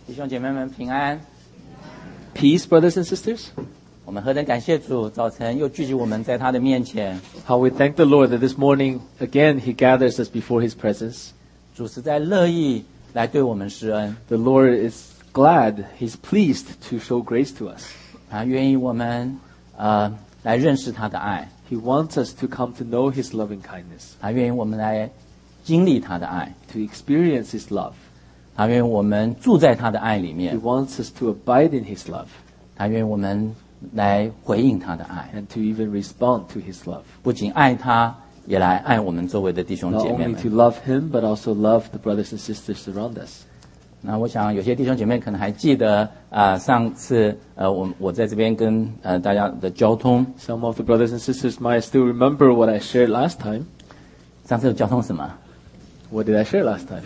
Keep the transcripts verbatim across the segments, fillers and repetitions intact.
弟兄姐妹们平安。 Peace, brothers and sisters. 我们何等感谢主，早晨又聚集我们在他的面前。 How we thank the Lord that this morning, again, He gathers us before His presence. 主实在乐意来对我们施恩， The Lord is glad, He's pleased to show grace to us. 他愿意我们呃来认识他的爱， He wants us to come to know His loving kindness, 他愿意我们来经历他的爱， to experience His love. 他愿意我们住在他的爱里 He 面， wants us to abide in His love 他愿意我们来回应他的爱， and to even respond to His love. 不仅爱他，也来爱我们周围的弟兄 Not 姐妹 only 们 to。love Him, but also love the brothers and sisters around us. 那我想有些弟兄姐妹可能还记得啊、呃，上次呃我我在这边跟呃大家的交通， Some of the brothers and sisters might still remember what I shared last time. 上次的交通什么 What did I share last time?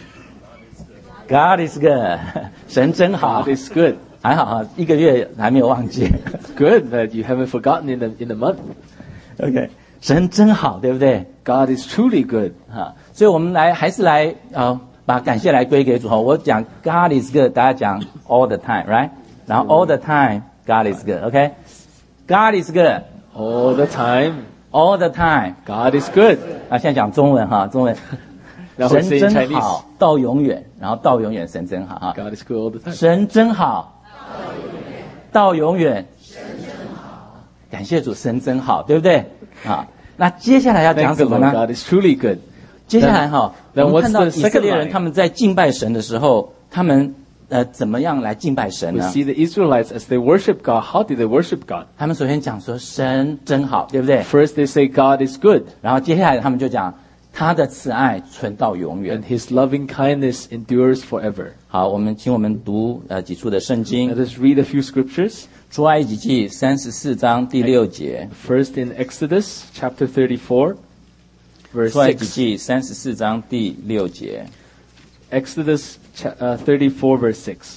？God is good， 神真好 God，is good. 还好啊，一个月还没有忘记。 Good that you haven't forgotten in the in the month. OK， 神真好，对不对？ God is truly good. 啊，所以我们来还是来呃把感谢来归给主哈。我讲 God is good， 大家讲 all the time，right？ 然后 all the time God is good，OK？God is good All the time, all the time。 God is good. 啊，现在讲中文哈，中文。 然后神 say in 真 Chinese. 好，到永远，然后到永远，神真好哈。 God is good all the time. 神真好，到永远，感谢主，神真好，对不对？啊，那接下来要讲 Thank the 什么 Lord. 呢？ God is truly good. 接下来哈， then 我们看 what's 到 the 以色列 second 人 line? 他们在敬拜神的时候，他们呃怎么样来敬拜神 We 呢？ see the Israelites as they worship God. How did they worship God? 他们首先讲说神真好，对不对？ First, they say God is good, 然后接下来他们就讲他的慈爱存到永远 and。His loving kindness endures forever. 好，我们请我们读呃几处的圣 Let 经， us read a few scriptures. 出埃及记三十四章第六节。 First, in Exodus chapter thirty-four, verse 出埃及 six. 记三十四章第六节， Exodus cha- uh, thirty-four, verse six.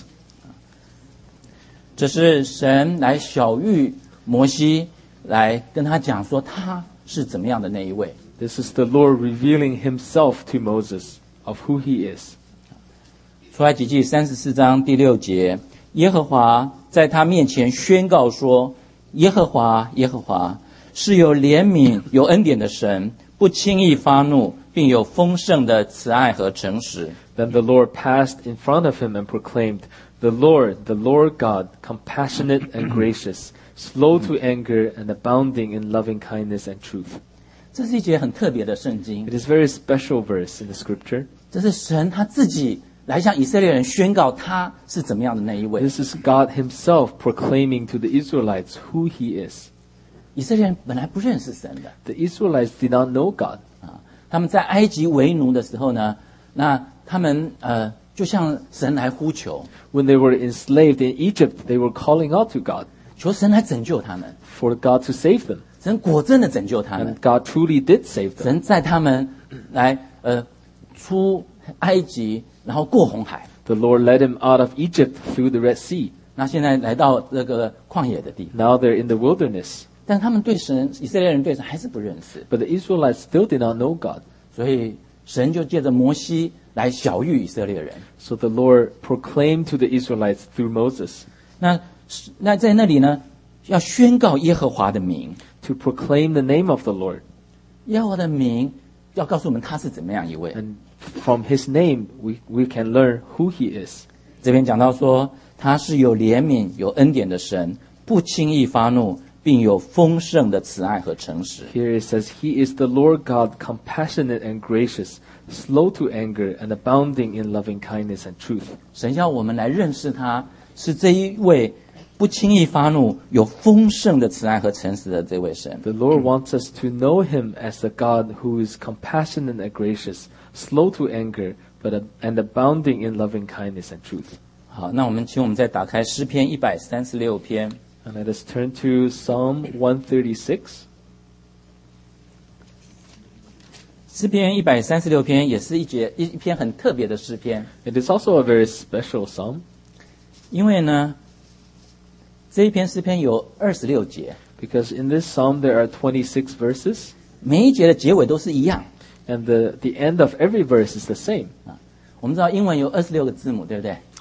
这是神来晓谕摩西，来跟他讲说他是怎么样的那一位。 This is the Lord revealing Himself to Moses of who He is. 出埃及记三十四章第六节，耶和华在他面前宣告说：耶和华，耶和华是有怜悯、有恩典的神，不轻易发怒，并有丰盛的慈爱和诚实。 Then the Lord passed in front of him and proclaimed, The Lord, the Lord God, compassionate and gracious, slow to anger and abounding in loving kindness and truth. 这是一节很特别的圣经 It，is a very special verse in the scripture. 这是神他自己来向以色列人宣告他是怎么样的那一位。 This is God Himself proclaiming to the Israelites who He is. 以色列人本来不认识神的 The Israelites did not know God. 啊，他们在埃及为奴的时候呢，那他们呃就向神来呼求， When they were enslaved in Egypt, they were calling out to God 求神来拯救他们。 for God to save them. 神果真的拯救他们 And，God truly did save them. 神在他们来呃出埃及，然后过红海， The Lord led him out of Egypt through the Red Sea. 那现在来到这个旷野的地方， Now they're in the wilderness. 但他们对神，以色列人对神还是不认识， But the Israelites still did not know God. 所以神就借着摩西来晓谕以色列人。 So the Lord proclaimed to the Israelites through Moses 那那在那里呢，要宣告耶和华的名， to proclaim the name of the Lord. 耶和华的名要告诉我们他是怎么样一位。 And from His name, we, we can learn who He is. 这边讲到说，他是有怜悯、有恩典的神，不轻易发怒，并有丰盛的慈爱和诚实。 Here it says, He is the Lord God, compassionate and gracious, slow to anger and abounding in loving kindness and truth. 神要我们来认识他，是这一位不轻易发怒、有丰盛的慈爱和诚实的这位神。 The Lord wants us to know Him as a God who is compassionate and gracious, slow to anger, but ab- and abounding in loving kindness and truth. 好，那我们请我们再打开诗篇一百三十六篇。 And let us turn to Psalm one thirty-six. 诗篇一百三十六篇也是一节一一篇很特别的诗篇， It is also a very special psalm 因为呢，这一篇诗篇有二十六节， because in this psalm there are twenty-six verses, 每一节的结尾都是一样。 and the, the end of every verse is the same. 我们知道英文有二十六个字母，对不对？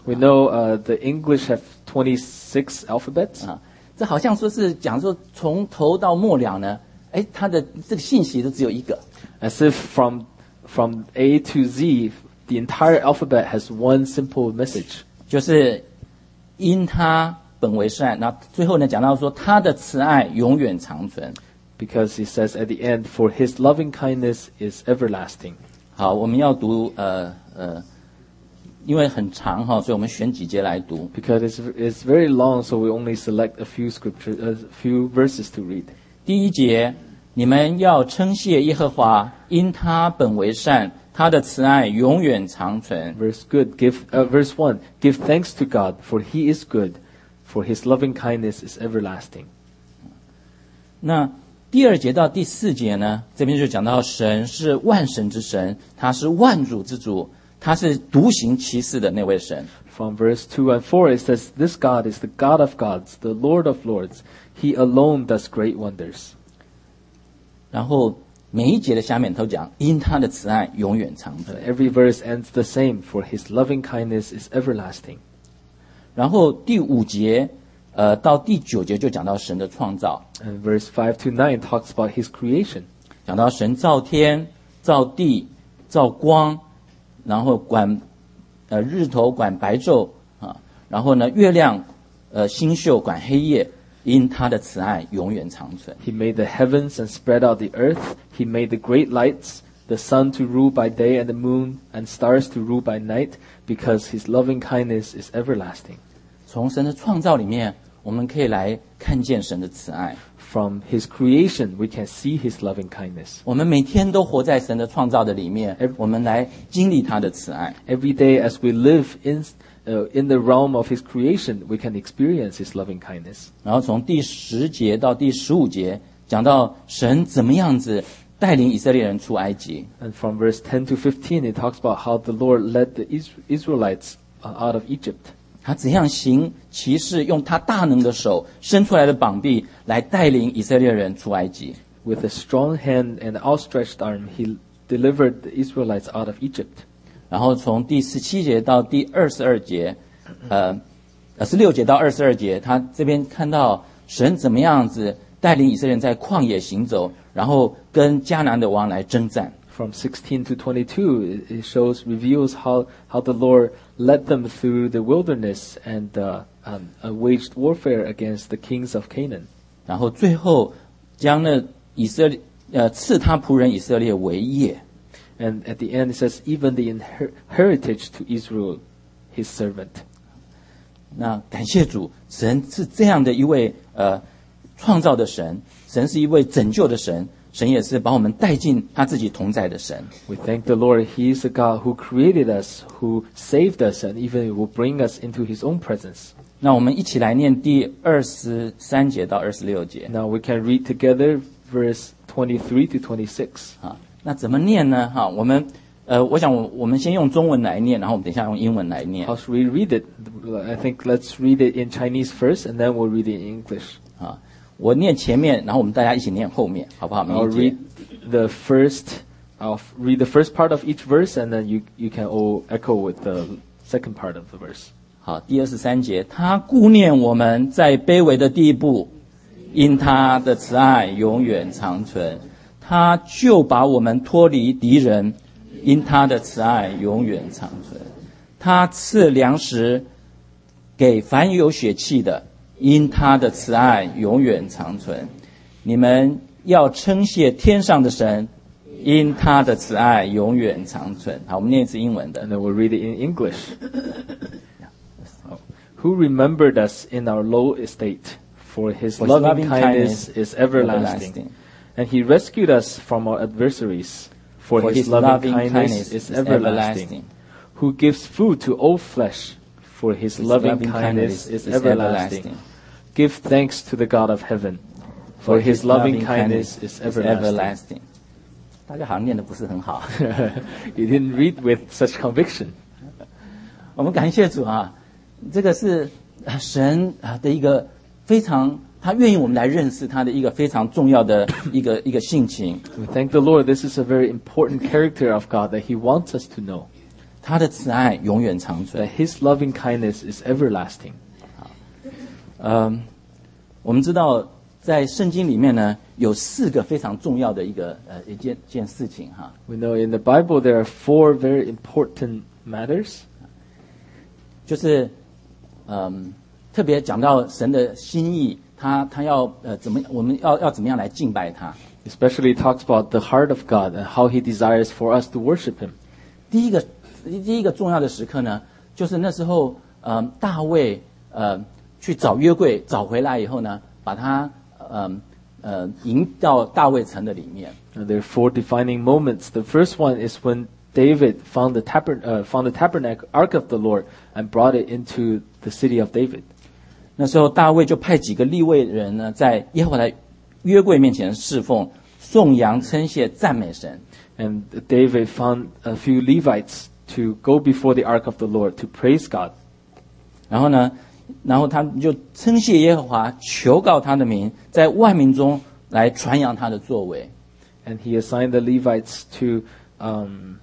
We know uh, the English have twenty-six alphabets. 啊，这好像说是讲说从头到末了呢，哎，它的这个信息都只有一个。 As if from from A to Z, the entire alphabet has one simple message. 就是因他本为善，那最后呢讲到说他的慈爱永远长存。 Because he says at the end, for his loving kindness is everlasting. 好，我们要读呃呃，因为很长哈，所以我们选几节来读。 Because it's it's very long, so we only select a few scripture, a few verses to read. 第一节，你们要称谢耶和华，因他本为善，他的慈爱永远长存。 Verse good, give uh, verse one, give thanks to God, for he is good, for his loving kindness is everlasting. 那第二节到第四节呢，这边就讲到神是万神之神，他是万主之主，他是独行其事的那位神。 From verse two and four, it says, this God is the God of gods, the Lord of lords. He alone does great wonders. 然后每一节的下面都讲，因他的慈爱永远长存。 Every verse ends the same, for his loving kindness is everlasting. 然后第五节，呃，到第九节就讲到神的创造， And verse five to nine talks about his creation. 讲到神造天、造地、造光，然后管呃日头管白昼啊，然后呢月亮呃星宿管黑夜，因他的慈爱永远长存。 He made the heavens and spread out the earth. He made the great lights, the sun to rule by day and the moon, and stars to rule by night, because his loving kindness is everlasting. 从神的创造里面，我们可以来看见神的慈爱。 From his creation, we can see his loving kindness. 我们每天都活在神的创造的里面，我们来经历他的慈爱。 Every day as we live in, uh, in the realm of his creation, we can experience his loving kindness. 然后从第十节到第十五节，讲到神怎么样子带领以色列人出埃及。 And from verse ten to fifteen, it talks about how the Lord led the Is- Israelites uh, out of Egypt. 他怎样行奇事，用他大能的手伸出来的膀臂来带领以色列人出埃及。 With a strong hand and outstretched arm, he delivered the Israelites out of Egypt. 然后从第十七节到第二十二节，呃，呃十六节到二十二节，他这边看到神怎么样子带领以色列人在旷野行走，然后跟迦南的王来征战。 From sixteen to twenty-two, it, it shows, reveals how, how the Lord led them through the wilderness and uh, um, uh, waged warfare against the kings of Canaan. 然后最后将那以色列呃赐他仆人以色列为业。 And at the end, it says, even the inher- heritage to Israel, his servant. 那感谢主，神是这样的一位呃创造的神，神是一位拯救的神，神也是把我们带进他自己同在的神。 We thank the Lord. He is the God who created us, who saved us, and even will bring us into his own presence. 那我们一起来念第二十三节到二十六节 Now we can read together verse twenty-three to twenty-six. 啊。那怎么念呢？哈，我们呃，我想我我们先用中文来念，然后我们等一下用英文来念 How should we read it? I think let's read it in Chinese first, and then we'll read it in English. 啊。我念前面，然后我们大家一起念后面，好不好？每 I'll 一节 read the first. I'll f- read the first part of each verse, and then you you can all echo with the second part of the verse. 好，第二十三节，他顾念我们在卑微的地步，因他的慈爱永远长存，他就把我们脱离敌人，因他的慈爱永远长存，他赐粮食给凡有血气的，因他的慈爱永远长存。你们要称谢天上的神，因他的慈爱永远长存。好，我们念一次英文的 And。then we'll read it in English. Who remembered us in our low estate, for his For his loving, loving kindness, kindness is everlasting. everlasting. And he rescued us from our adversaries, for, For his, loving, kindness, is everlasting. Who gives food to all flesh, for his, His loving, loving kindness, kindness is is everlasting. everlasting. Give thanks to the God of heaven, for, his, loving, kindness, is everlasting. 大家好像念的不是很好。 You didn't read with such conviction. 我们感谢主啊，这个是呃神啊的一个非常，他愿意我们来认识他的一个非常重要的一个一个性情。 We thank the Lord. This is a very important character of God that he wants us to know. 他的慈爱永远长存。 that His loving kindness is everlasting. 嗯，我们知道在圣经里面呢，有四个非常重要的一个呃一件件事情哈。 We know in the Bible there are four very important matters. 就是嗯，特别讲到神的心意，他他要呃怎么我们要要怎么样来敬拜他。 Especially talks about the heart of God and how He desires for us to worship Him. 第一个第一个重要的时刻呢，就是那时候呃大卫呃去找约柜，找回来以后呢，把他呃呃迎到大卫城的里面。 And there are four defining moments. The first one is when David found the, tabern- uh, found the tabernacle, Ark of the Lord, and brought it into the city of David. 那时候大卫就派几个利未人呢，在耶和华的约柜面前侍奉、颂扬、称谢、赞美神。 And David found a few Levites to go before the Ark of the Lord to praise God. 然后呢，然后他们就称谢耶和华，求告他的名，在万民中来传扬他的作为。 And he assigned the Levites to um,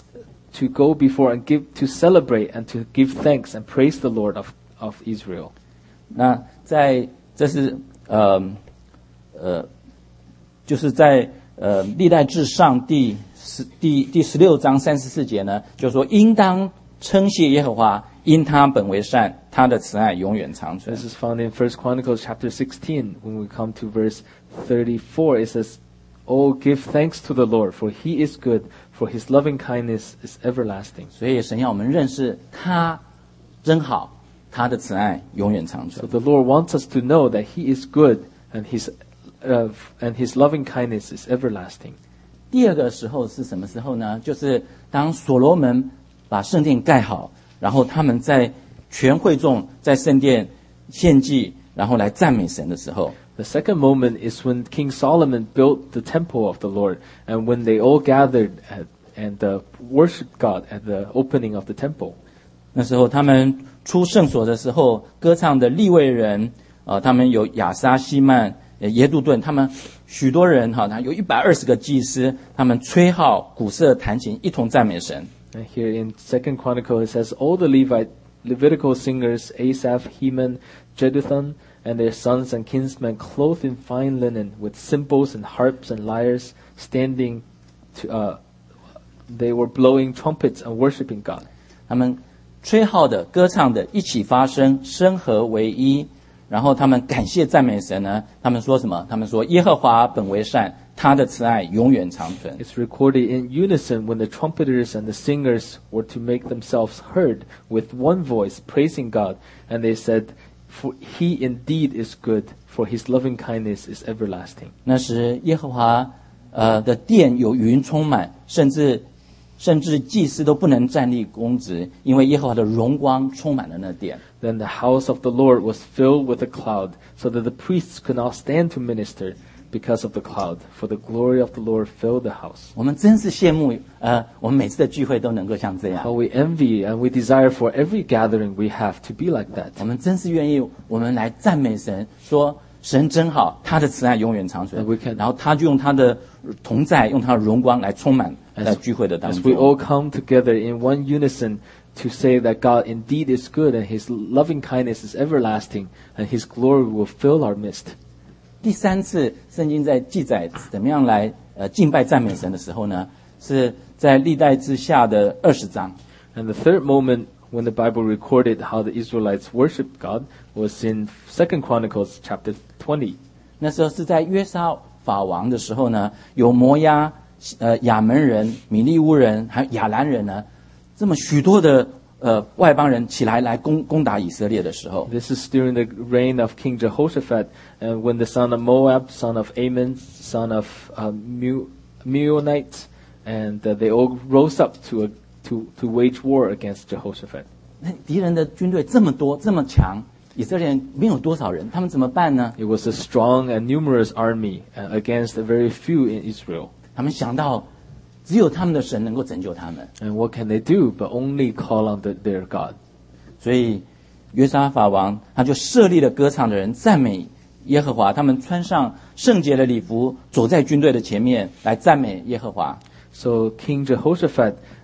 to go before and give to celebrate and to give thanks and praise the Lord of, of Israel. 那在这是呃呃，就是在呃历代志上第十第第十六章三十四节呢，就说应当称谢耶和华，因他本为善，他的慈爱永远长存。 This is found in First Chronicles chapter sixteen. When we come to verse thirty-four, it says, "Oh, give thanks to the Lord, for He is good, for His loving kindness is everlasting." 所以神要我们认识他真好，他的慈爱永远长 So 存。 the Lord wants us to know that He is good and His uh, and His loving kindness is everlasting. 第二个时候是什么时候呢？就是当所罗门把圣殿盖好，然后他们在全会众在圣殿献祭，然后来赞美神的时候。 The second moment is when King Solomon built the temple of the Lord, and when they all gathered at, and uh, worshiped God at the opening of the temple. 那时候他们出圣所的时候，歌唱的利未人，呃，他们有亚沙、西曼、呃耶杜顿，他们许多人哈，他有一百二十个祭司，他们吹号、鼓瑟、弹琴，一同赞美神。 And here in Second Chronicle it says, all the Levite, Levitical singers, Asaph, Heman, Jeduthun, and their sons and kinsmen, clothed in fine linen, with cymbals and harps and lyres, standing to, uh, they were blowing trumpets and worshiping God. 他们吹号的、歌唱的，一起发声，声和为一。然后他们感谢赞美神呢，他们说什么？他们说耶和华本为善，他的慈爱永远长存。 It's recorded in unison when the trumpeters and the singers were to make themselves heard with one voice, praising God, and they said, "For He indeed is good, for His loving kindness is everlasting." 那时耶和华呃的殿有云充满，甚至甚至祭司都不能站立公职，因为耶和华的荣光充满了那殿。 Then the house of the Lord was filled with a cloud, so that the priests could not stand to minister because of the cloud, for the glory of the Lord filled the house. 我们真是羡慕，呃，我们每次的聚会都能够像这样 How。we envy and we desire for every gathering we have to be like that. 我们真是愿意，我们来赞美神，说神真好，他的慈爱永远长存 And we can-。 然后他就用他的同在，用他的荣光来充满在聚会的当 As we all 中。 come together in one unison to say that God indeed is good and His loving kindness is everlasting and His glory will fill our midst. 第三次圣经在记载怎么样来呃敬拜赞美神的时候呢，是在历代之下的二十章。 And the third moment when the Bible recorded how the Israelites worshiped God was in Second Chronicles chapter twenty. 那时候是在约沙法王的时候呢，有摩押、呃亚门人、米利乌人还有亚兰人呢，这么许多的呃外邦人起来来攻攻打以色列的时候， This is during the reign of King Jehoshaphat, and when the son of Moab, son of Ammon, son of uh, Mu- Meunites, and uh, they all rose up to a, to to wage war against Jehoshaphat. 那敌人的军队这么多这么强，以色列人没有多少人，他们怎么办呢？ It was a strong and numerous army uh, against a very few in Israel. 他们想到，只有他们的神能够拯救他们， And what can they do but only call on the, their God? 所以约沙法王他就设立了歌唱的人赞美耶和华，他们穿上圣洁的礼服，走在军队的前面来赞美耶和华。 So King Jehoshaphat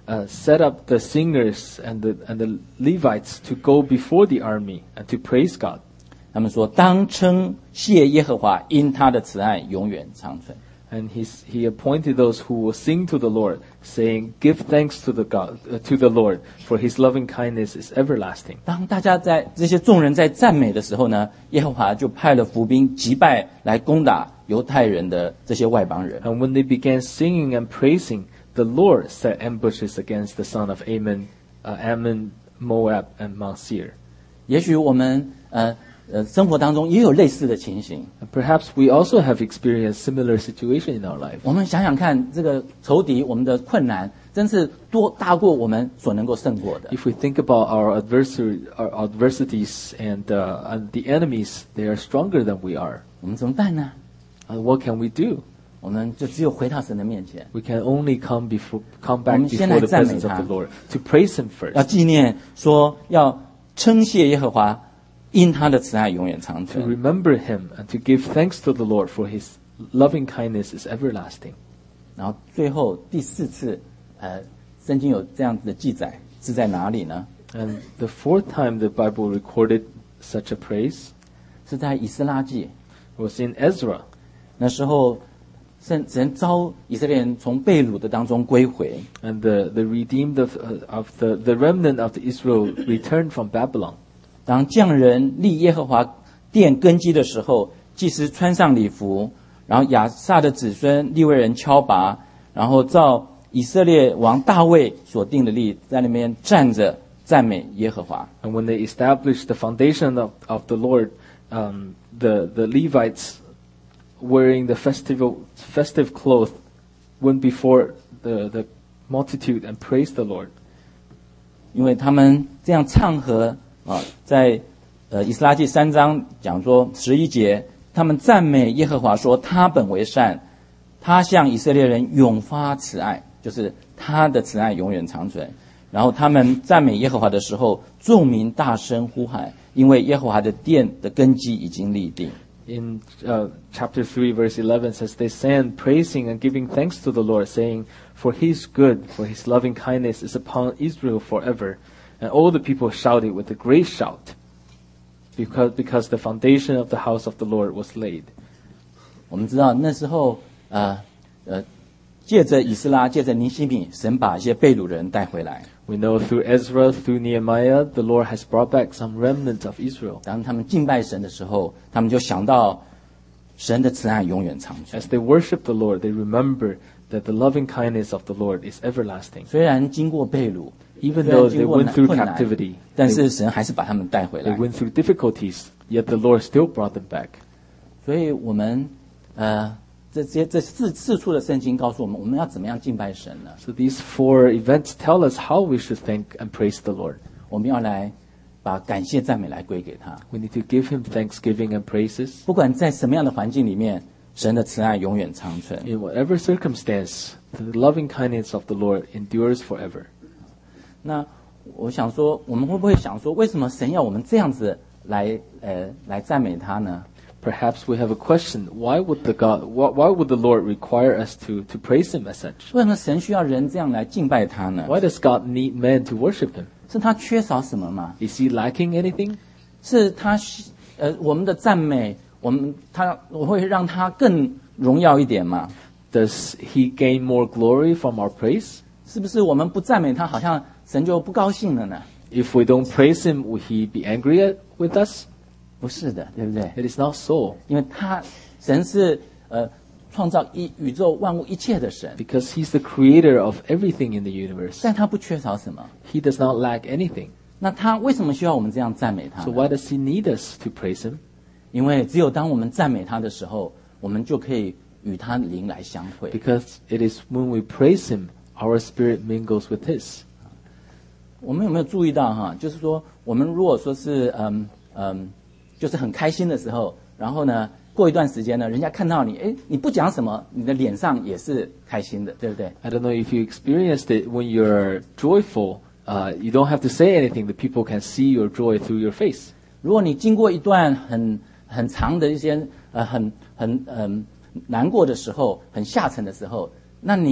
uh, set up the singers and the and the Levites to go before the army and to praise God. 他们说：“当称谢耶和华，因他的慈爱永远长存。” And he's, he appointed those who will sing to the Lord, saying, "Give thanks to the God, uh, to the Lord, for His loving kindness is everlasting." 当大家在这些众人在赞美的时候呢，耶和华就派了伏兵击败来攻打犹太人的这些外邦人。 And when they began singing and praising, the Lord set ambushes against the son of Ammon, uh, Ammon, Moab, and Mount Seir. 也许我们呃呃生活当中也有类似的情形。 And perhaps we also have experienced similar situation in our life. 我们想想看，这个仇敌，我们的困难，真是多大过我们所能够胜过的。 If we think about our adversary, our adversities and, uh, and the enemies, they are stronger than we are. 我们怎么办呢？ And what can we do? 我们就只有回到神的面前， We can only come before, come 我 back 们先 before 来 the 赞美 presence of 他。 the Lord to praise Him 要 first. 纪念说要称谢耶和华，因他的慈爱永远长 To 存。 remember Him and to give thanks to the Lord for His loving kindness is everlasting. 然后最后第四次，呃，圣经有这样子的记载是在哪里呢？ And the fourth time the Bible recorded such a praise 是在以斯拉记。 was in Ezra. 那时候，神神召以色列人从被掳的当中归回， And the, the redeemed of, uh, of the, the remnant of the Israel returned from Babylon. 当匠人立耶和华殿根基的时候，祭司穿上礼服，然后亚萨的子孙利未人敲拔，然后照以色列王大卫所定的例，在那边站着赞美耶和华。 And when they established the foundation of, of the Lord, um, the, the Levites wearing the festival, festive cloth went before the, the multitude and praised the Lord. 因为他们这样唱和啊，在呃以斯拉记三章讲说十一节，他们赞美耶和华说，他本为善，他向以色列人永发慈爱，就是他的慈爱永远长存。然后他们赞美耶和华的时候，众民大声呼喊，因为耶和华的殿的根基已经立定。 In uh, chapter three, verse eleven says, "They sang, praising and giving thanks to the Lord, saying, For He is good, for His loving kindness is upon Israel forever. And all the people shouted with a great shout, because, because the foundation of the house of the Lord was laid." 我们知道那时候，呃呃，借着以斯拉，借着尼希米，神把一些被掳人带回来。 We know through Ezra, through Nehemiah, the Lord has brought back some remnant of Israel. 当他们敬拜神的时候，他们就想到神的慈爱永远长存。 As they worship the Lord, they remember that the loving kindness of the Lord is everlasting. 虽然经过被掳， Even 虽然 though 经 they 过 went 难 through 困难， captivity, 但 they, 是神还是把他们带回 they 来。 went through difficulties, yet the Lord still brought them back. 所以我们呃，这些这四四处的圣经告诉我们，我们要怎么样敬拜神呢？ So these four events tell us how we should thank and praise the Lord. 我们要来把感谢赞美来归给他。 We need to give Him thanksgiving and praises. 不管在什么样的环境里面，神的慈爱永远长存。 In whatever circumstance, the loving kindness of the Lord endures forever. 那我想说，我们会不会想说，为什么神要我们这样子来呃来赞美他呢？ Perhaps we have a question. Why would the God, why, why would the Lord require us to, to praise Him as such? 为什么神需要人这样来敬拜他呢？ Why does God need man to worship Him? 是他缺少什么吗？ Is He lacking anything? 是他呃我们的赞美，我们他我会让他更荣耀一点吗？ Does He gain more glory from our praise? 是不是我们不赞美他，好像神就不高兴了呢？ If we don't praise Him, will He be angry at, with us? 不是的，对不对？ It is not so. 因为他神是呃创造一宇宙万物一切的神， Because He's the creator of everything in the universe. 但他不缺少什么。 He does not lack anything. 那他为什么需要我们这样赞美他 So 呢？ why does He need us to praise Him? 因为只有当我们赞美他的时候，我们就可以与他灵来相会。 Because it is when we praise Him, our spirit mingles with His. 我们有没有注意到哈？就是说，我们如果说是嗯嗯，就是很开心的时候，然后呢，过一段时间呢，人家看到你，哎，你不讲什么，你的脸上也是开心的，对不对？ I don't know if you experienced it when you're joyful. Uh, you don't have to say anything. The people can see your joy through your face. 如果你经过一段很很长的一些呃很很嗯、难过的时候，很下沉的时候，那你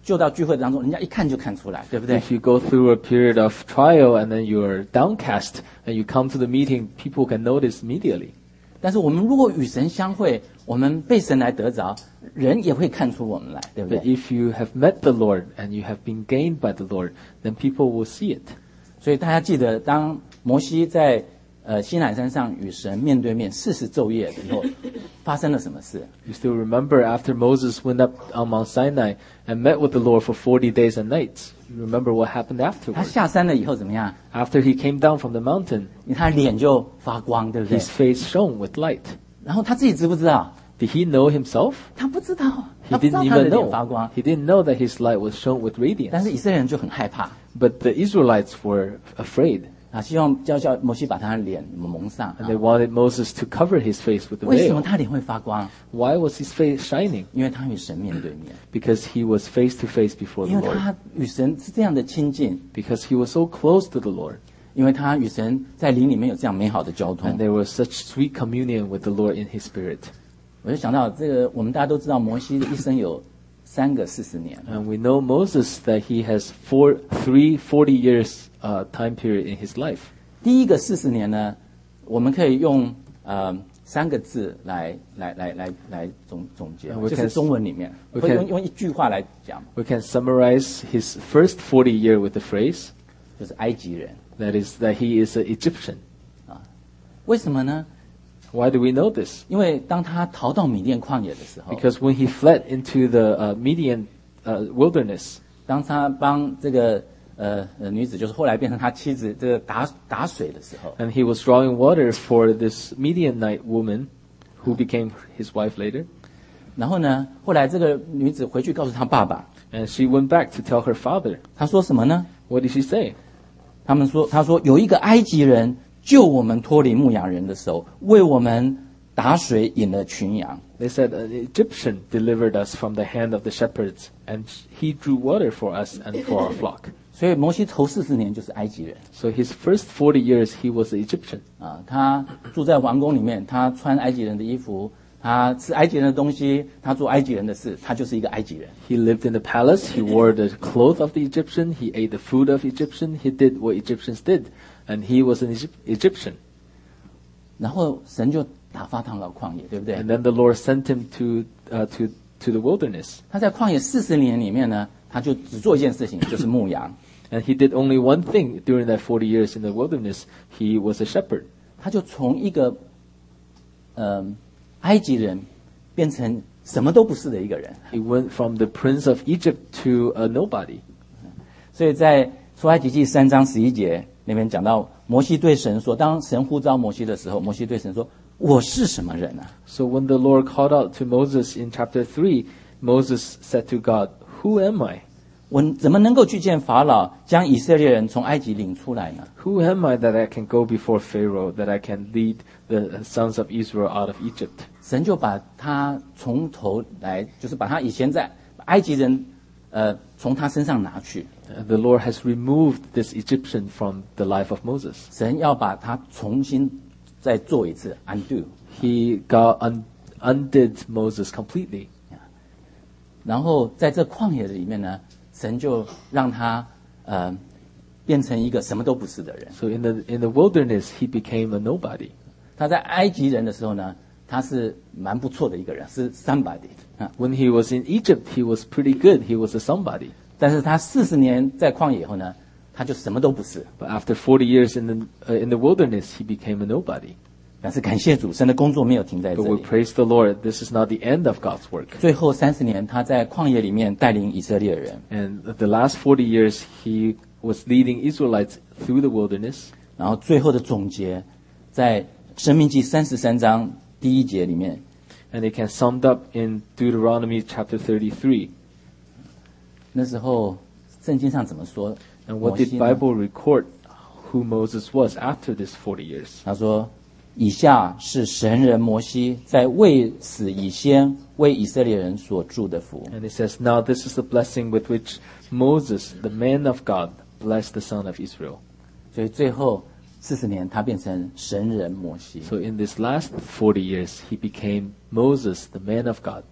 就到聚会当中，人家一看就看出来，对不对？ If you go through a period of trial and then you're downcast and you come to the meeting, people can notice immediately. 但是我们如果与神相会，我们被神来得着，人也会看出我们来，对不 But 对？ if you have met the Lord and you have been gained by the Lord, then people will see it. 所以大家记得，当摩西在呃西乃山上与神面对面四十昼夜的时候，发生了什么事？ You still remember after Moses went up on Mount Sinai and met with the Lord for forty days and nights. You remember what happened 他 afterward? 下山了以后怎么样？ After he came down from the mountain, 他脸就发光，对不对？ his face shone with light. 然后他自己知不知道？ Did he know himself? 他不知道， He 他不知道 didn't 他的 even 脸发光。 know. He didn't know that his light was shone with 但 radiance. 是以色列人就很害怕 But the Israelites were afraid, 啊，希望叫叫摩西把他的脸蒙上。啊 and they wanted Moses to cover his face with the 为什么 veil. 他脸会发光？ Why was his face shining? 因为他与神面对面， Because he was face to face before 因 the 为 Lord. 他与神是这样的亲近， Because he was so close to the Lord. 因为他与神在灵里面有这样美好的交通 And。there was such sweet communion with the Lord in his spirit. 我就想到这个，我们大家都知道，摩西的一生有三个四十年。 And we know Moses that he has four, three forty years uh, time period in his life. 第一个四十年呢，我们可以用呃三个字来来来来来总总结， We 就 can- 是中文里面 we 会 can- 用用一句话来讲， We can summarize his first forty year with the phrase 就是埃及人。 that is that he is an Egyptian. 为什么呢？ Why do we know this? 因为当他逃到米甸旷野的时候， Because when he fled into the uh, Median uh, wilderness, 当他帮这个呃呃女子，就是后来变成他妻子这个打打水的时候， and he was drawing water for this Midianite woman who became his wife later, 然后呢，后来这个女子回去告诉他爸爸， and she went back to tell her father. 他说什么呢？ What did she say? 他们说，他说有一个埃及人救我们脱离牧羊人的手，为我们打水引了群羊。 They said an Egyptian delivered us from the hand of the shepherds, and he drew water for us and for our flock. 所以摩西头四十年就是埃及人 So his first forty years, he was an Egyptian. 啊，他住在王宫里面，他穿埃及人的衣服，他吃埃及人的东西，他做埃及人的事，他就是一个埃及人。 He lived in the palace. He wore the clothes of the Egyptian. He ate the food of Egyptian. He did what Egyptians did, and he was an Egypt- Egyptian. 然后神就打发他到旷野，对不对 And？then the Lord sent him to uh, to to the wilderness, 他在旷野四十年里面呢，他就只做一件事情，就是牧羊。 and he did only one thing during that forty years in the wilderness. He was a shepherd. 他就从一个呃埃及人变成什么都不是的一个人。 He went from the prince of Egypt to a nobody. 所以在出埃及记三章十一节那边讲到，摩西对神说，当神呼召摩西的时候，摩西对神说：“我是什么人啊？ So when the Lord called out to Moses in chapter three, Moses said to God, "Who am I? 我怎么能够去见法老，将以色列人从埃及领出来呢？” Who am I that I can go before Pharaoh, that I can lead the sons of Israel out of Egypt?" 神就把他从头来，就是把他以前在埃及人，呃，从他身上拿去， Uh, The Lord has removed this Egyptian from the life of Moses. 神要把他重新再做一次 undo。 He God un- undid Moses completely. 然后在这旷野里面呢，神就让他呃变成一个什么都不是的人。 So in the in the wilderness, he became a nobody. 他在埃及人的时候呢，他是蛮不错的一个人，是 somebody 啊。 When he was in Egypt, he was pretty good. He was a somebody. 但是他四十年在旷野以后呢，他就什么都不是。 But after forty years in the uh, in the wilderness, he became a nobody. 但是感谢主，神的工作没有停在这 But we 里。 praise the Lord. This is not the end of God's work. 最后三十年，他在旷野里面带领以色列人。 And the last forty years, he was leading Israelites through the wilderness. 然后最后的总结，在生命记三十三章第一节里面， And it can summed up in Deuteronomy chapter thirty-three. 那时候圣经上怎么说？ And what 摩 did 西呢 Bible record who Moses was after this forty years? 他说：“以下是神人摩西在未死以先为以色列人所祝的福。 And it says, "Now this is the blessing with which Moses, the man of God, blessed the son of Israel." 所以最后四十年，他变成神人摩西。 So in this last forty years, he became Moses, the man of God.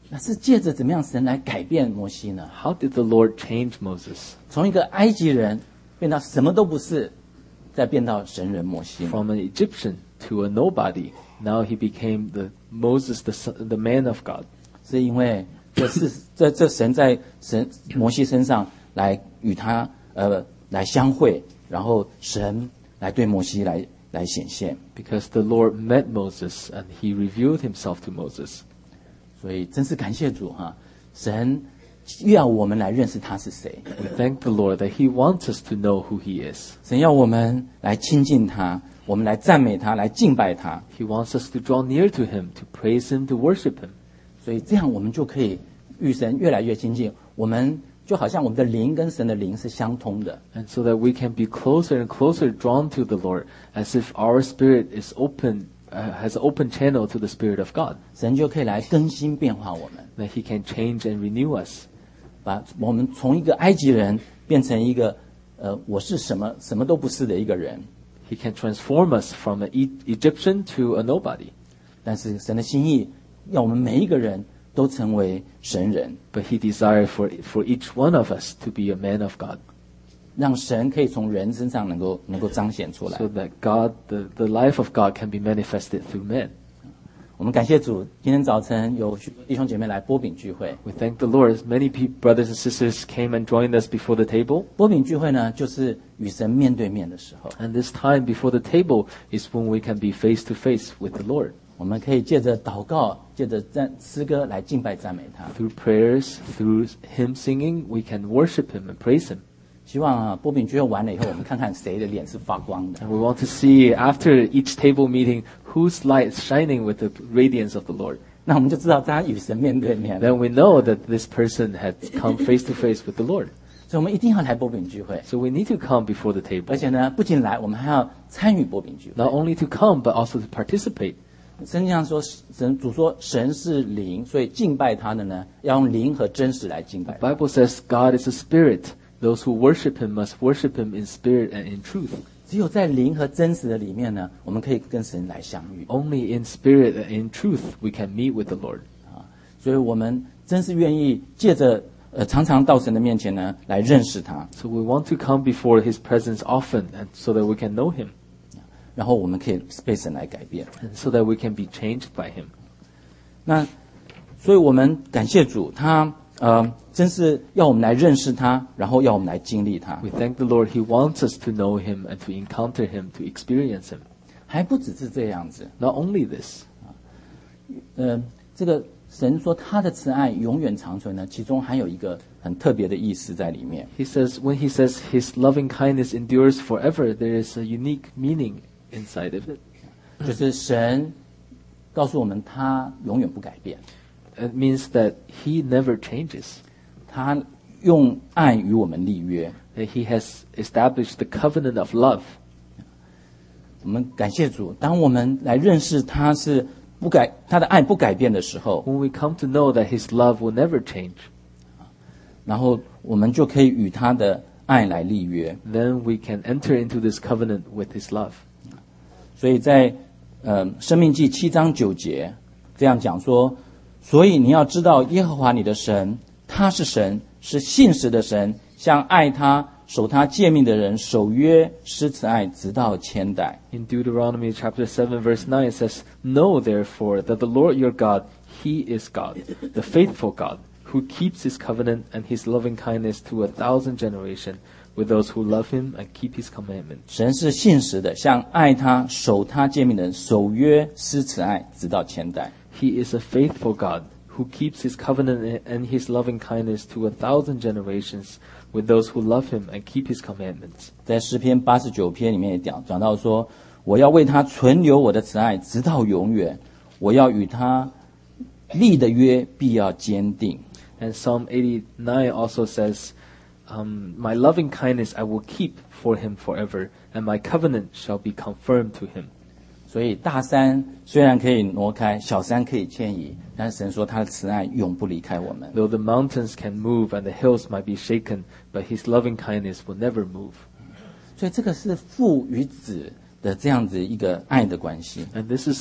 那是借着怎么样神来改变摩西呢？ How did the Lord change Moses? 从一个埃及人变到什么都不是，再变到神人摩西。 From an Egyptian to a nobody, now he became the Moses, the, son- the man of God. 是因为这是这这神在神摩西身上来与他呃来相会，然后神来对摩西来来显现。 Because the Lord met Moses and he revealed himself to Moses. 所以真是感谢主哈，神要我们来认识他是谁， We thank the Lord that he wants us to know who he is. 神要我们来亲近他，我们来赞美他，来敬拜他。 He wants us to draw near to him, to praise him, to worship him. 所以这样我们就可以与神越来越亲近，我们就好像我们的灵跟神的灵是相通的。 And so that we can be closer and closer drawn to the Lord, as if our spirit is open, uh, has an open channel to the Spirit of God. 神就可以来更新变化我们， That he can change and renew us. 把我们从一个埃及人变成一个呃我是什么什么都不是的一个人。 He can transform us from an e- Egyptian to a nobody. 但是神的心意要我们每一个人都成为神人， But he desired for, for each one of us to be a man of God. 让神可以从人身上能够能够彰显出来。 So that God, the, the life of God can be manifested through men. 我们感谢主，今天早晨有许多弟兄姐妹来波饼聚会。 We thank the Lord as many pe- brothers and sisters came and joined us before the table. 波饼聚会呢，就是与神面对面的时候， And this time before the table is when we can be face to face with the Lord. 我们可以借着祷告，借着赞诗歌来敬拜赞美他。 Through prayers, through hymn singing, we can worship him and praise him. 希望啊，波饼聚会完了以后，我们看看谁的脸是发光的。 And we want to see after each table meeting whose light is shining with the radiance of the Lord. 那我们就知道他与神面对面了。 Then we know that this person had come face to face with the Lord. 所以我们一定要来波饼聚会， So we need to come before the table. 而且呢，不仅来，我们还要参与波饼聚会。 Not only to come, but also to participate. 圣经上说，神主说神是灵，所以敬拜他的呢，要用灵和真实来敬拜 The 他。 Bible says God is a spirit. Those who worship him must worship him in spirit and in truth. 只有在灵和真实的里面呢，我们可以跟神来相遇 Only in spirit and in truth we can meet with the Lord. 啊。所以我们真是愿意借着呃常常到神的面前呢，来认识他， So we want to come before his presence often and so that we can know him 然后我们可以被神来改变。 and so that we can be changed by him. 那所以我们感谢主，他呃真是要我们来认识他，然后要我们来经历他。 We thank the Lord. He wants us to know him and to encounter him, to experience him. 还不只是这样子， Not only this, 呃，这个神说他的慈爱永远长存呢，其中还有一个很特别的意思在里面。 he says, when he says his loving kindness endures forever, there is a unique meaning inside of it. 就是神告诉我们，他永远不改变， It means that he never changes, 他用爱与我们立约。 that he has established the covenant of love. 我们感谢主，当我们来认识他是不改，他的爱不改变的时候， When we come to know that his love will never change, 然后我们就可以与他的爱来立约。 then we can enter into this covenant with his love. 所以在呃《生命记》七章九节这样讲说，所以你要知道耶和华你的神，他是神，是信实的神，向爱他、守他诫命的人守约施慈爱，直到千代。 In Deuteronomy chapter seven verse nine it says, Know therefore that the Lord your God, he is God, the faithful God, who keeps his covenant and his loving kindness to a thousand generations with those who love him and keep his commandments. 神是信实的，向爱他、守他诫命的人守约施慈爱，直到千代。 He is a faithful God who keeps his covenant and his loving kindness to a thousand generations with those who love him and keep his commandments. 在诗篇八十九篇里面也讲讲到说，我要为他存留我的慈爱，直到永远。我要与他立的约必要坚定。 And Psalm eighty-nine also says, um, My loving kindness I will keep for him forever, and my covenant shall be confirmed to him. 所以大山虽然可以挪开，小山可以迁移，但是神说他的慈爱永不离开我们。 Though the mountains can move and the hills might be shaken, but his loving kindness will never move. 所以这个是父与子的这样子一个爱的关系。 And this is a,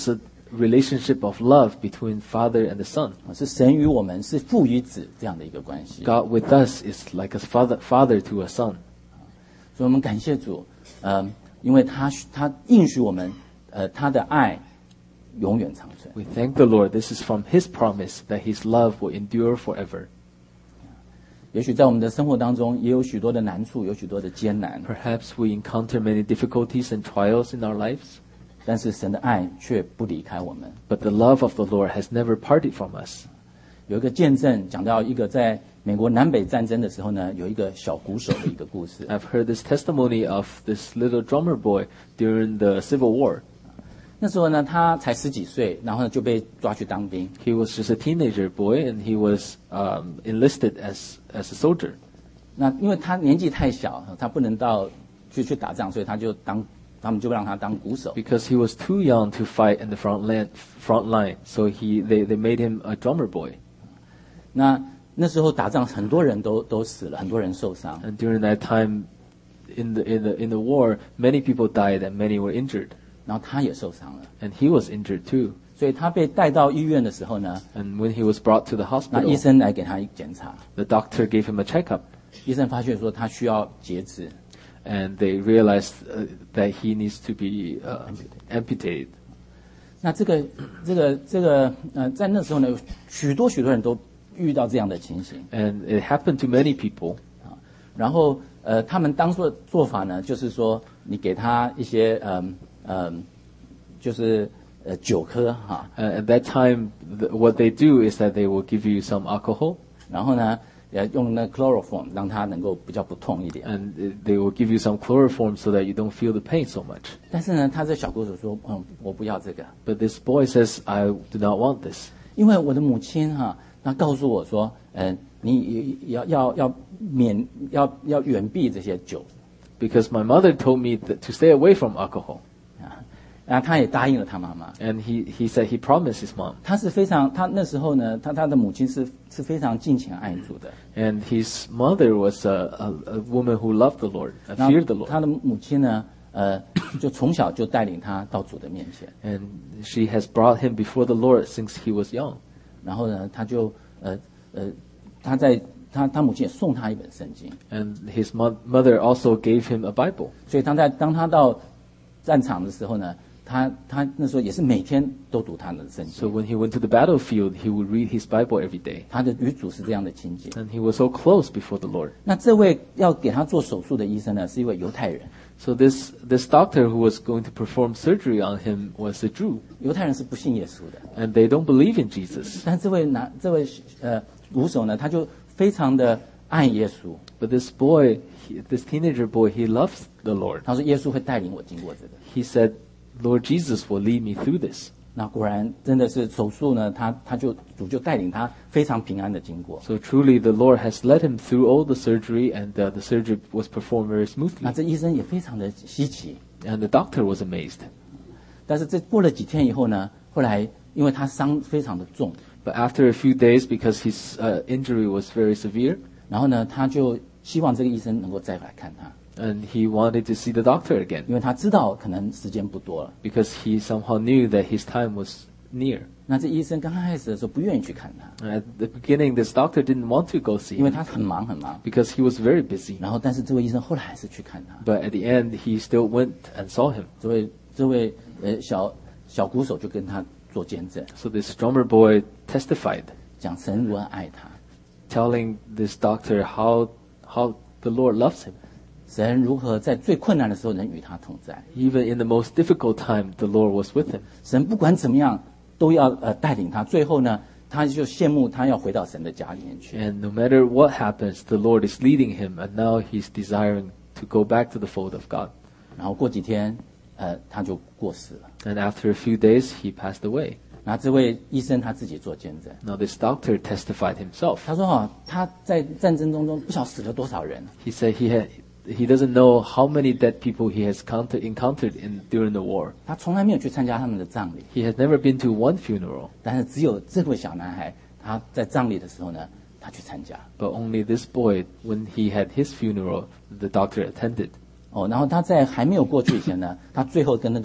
relationship of love between Father and the Son. 是神与我们是父与子这样的一个关系。 God with us is like a father, father to a son. 所以我们感谢主，呃，因为他他应许我们，呃，他的爱永远长存。 We thank the Lord. This is from His promise that His love will endure forever. 也许在我们的生活当中，也有许多的难处，有许多的艰难， Perhaps we encounter many difficulties and trials in our lives, 但是神的爱却不离开我们。 but the love of the Lord has never parted from us. 有一个见证讲到一个在美国南北战争的时候呢，有一个小鼓手的一个故事。 I've heard this testimony of this little drummer boy during the Civil War. 那时候呢，他才十几岁，然后呢就被抓去当兵。 He was just a teenager boy, and he was um, enlisted as as a soldier. 那因为他年纪太小，他不能到去去打仗，所以他就当他们就让他当鼓手。 Because he was too young to fight in the front line, front line, so he they, they made him a drummer boy. 那那时候打仗，很多人都都死了，很多人受伤。 And during that time, in the in the in the war, many people died and many were injured, 然后他也受伤了， and he was injured too. 所以他被带到医院的时候呢， And when he was brought to the 那 hospital, 医生来给他检查， the doctor gave him a checkup, 医生发现说他需要截肢。 and they realized uh, that he needs to be uh, amputated. 那这个这个这个呃，在那时候呢，有许多许多人都遇到这样的情形。 And it happened to many people. 然后呃，他们当初的做法呢，就是说你给他一些嗯嗯，就是呃酒喝哈， Uh, at that time, th- what they do is that they will give you some alcohol, 然后呢，呃用那 chloroform 让他能够比较不痛一点。 and uh, they will give you some chloroform so that you don't feel the pain so much. 但是呢，他这小鼓手说，嗯，我不要这个， But this boy says, I do not want this. 因为我的母亲哈，她告诉我说，呃，你要要要免要要远避这些酒 Because my mother told me that to stay away from alcohol. 啊，然后他也答应了他妈妈。 And he, he said he promised his mom. 他是非常，他那时候呢，他他的母亲是是非常敬虔爱主的。 And his mother was a, a, a woman who loved the Lord and 然 feared the 后 Lord. 他的母亲呢，呃，就从小就带领他到主的面前。 And she has brought him before the Lord since he was young. 然后呢，他就呃呃，他在他他母亲也送他一本圣经， And his mo- mother also gave him a Bible. 所以他在当他到战场的时候呢，他他那时候也是每天都读他的圣 So 经。 when he went to the battlefield, he would read his Bible every day. 他的与主是这样的亲近。 And he was so close before the Lord. 那这位要给他做手术的医生呢，是一位犹太人。 So this, this doctor who was going to perform surgery on him was a Jew. 犹太人是不信耶稣的， And they don't believe in Jesus. 但这位男这位呃鼓手呢，他就非常的爱耶稣。 But this boy, he, this teenager boy, he loves the Lord. 他说耶稣会带领我经过这个。 He said, Lord Jesus will lead me through this. 那果然真的是手术呢，他他就主就带领他非常平安的经过。 So truly the Lord has led him through all the surgery, and uh, the surgery was performed very 那 smoothly. 这医生也非常的稀奇。 And the doctor was amazed. 但是这过了几天以后呢，后来因为他伤非常的重， But after a few days, because his uh, injury was very severe, 然后呢，他就希望这个医生能够再来看他， and he wanted to see the doctor again, 因为他知道可能时间不多了。 because he somehow knew that his time was near. 那这医生刚开始的时候不愿意去看他， And at the beginning, this doctor didn't want to go see 因为 him 他很忙很忙。 because he was very busy. 然后，但是这位医生后来还是去看他。 But at the end, he still went and saw him. 这位这位呃小小鼓手就跟他做见证， So this drummer boy testified, 讲神如何爱他， telling this doctor how how the Lord loves him. 神如何在最困难的时候能与他同在。 Even in the most difficult time, the Lord was with him. 神不管怎么样都要呃带领他。最后呢，他就羡慕他要回到神的家里面去。 And no matter what happens, the Lord is leading him, and now he's desiring to go back to the fold of God. 然后过几天，呃，他就过世了。 And after a few days, he passed away. 那这位医生他自己做见证， Now this doctor testified himself. 他说哈、他在战争当中不晓得死了多少人， He said he had he doesn't know how many dead people he has counted, encountered in during the war. 他从来没有去参加他们的葬礼， He has never been to one funeral, 但是只有这位小男孩，他在葬礼的时候呢，他去参加。 but only this boy, when he had his funeral, the doctor attended. 哦，然后他在还没有过去以前呢，他最后跟那个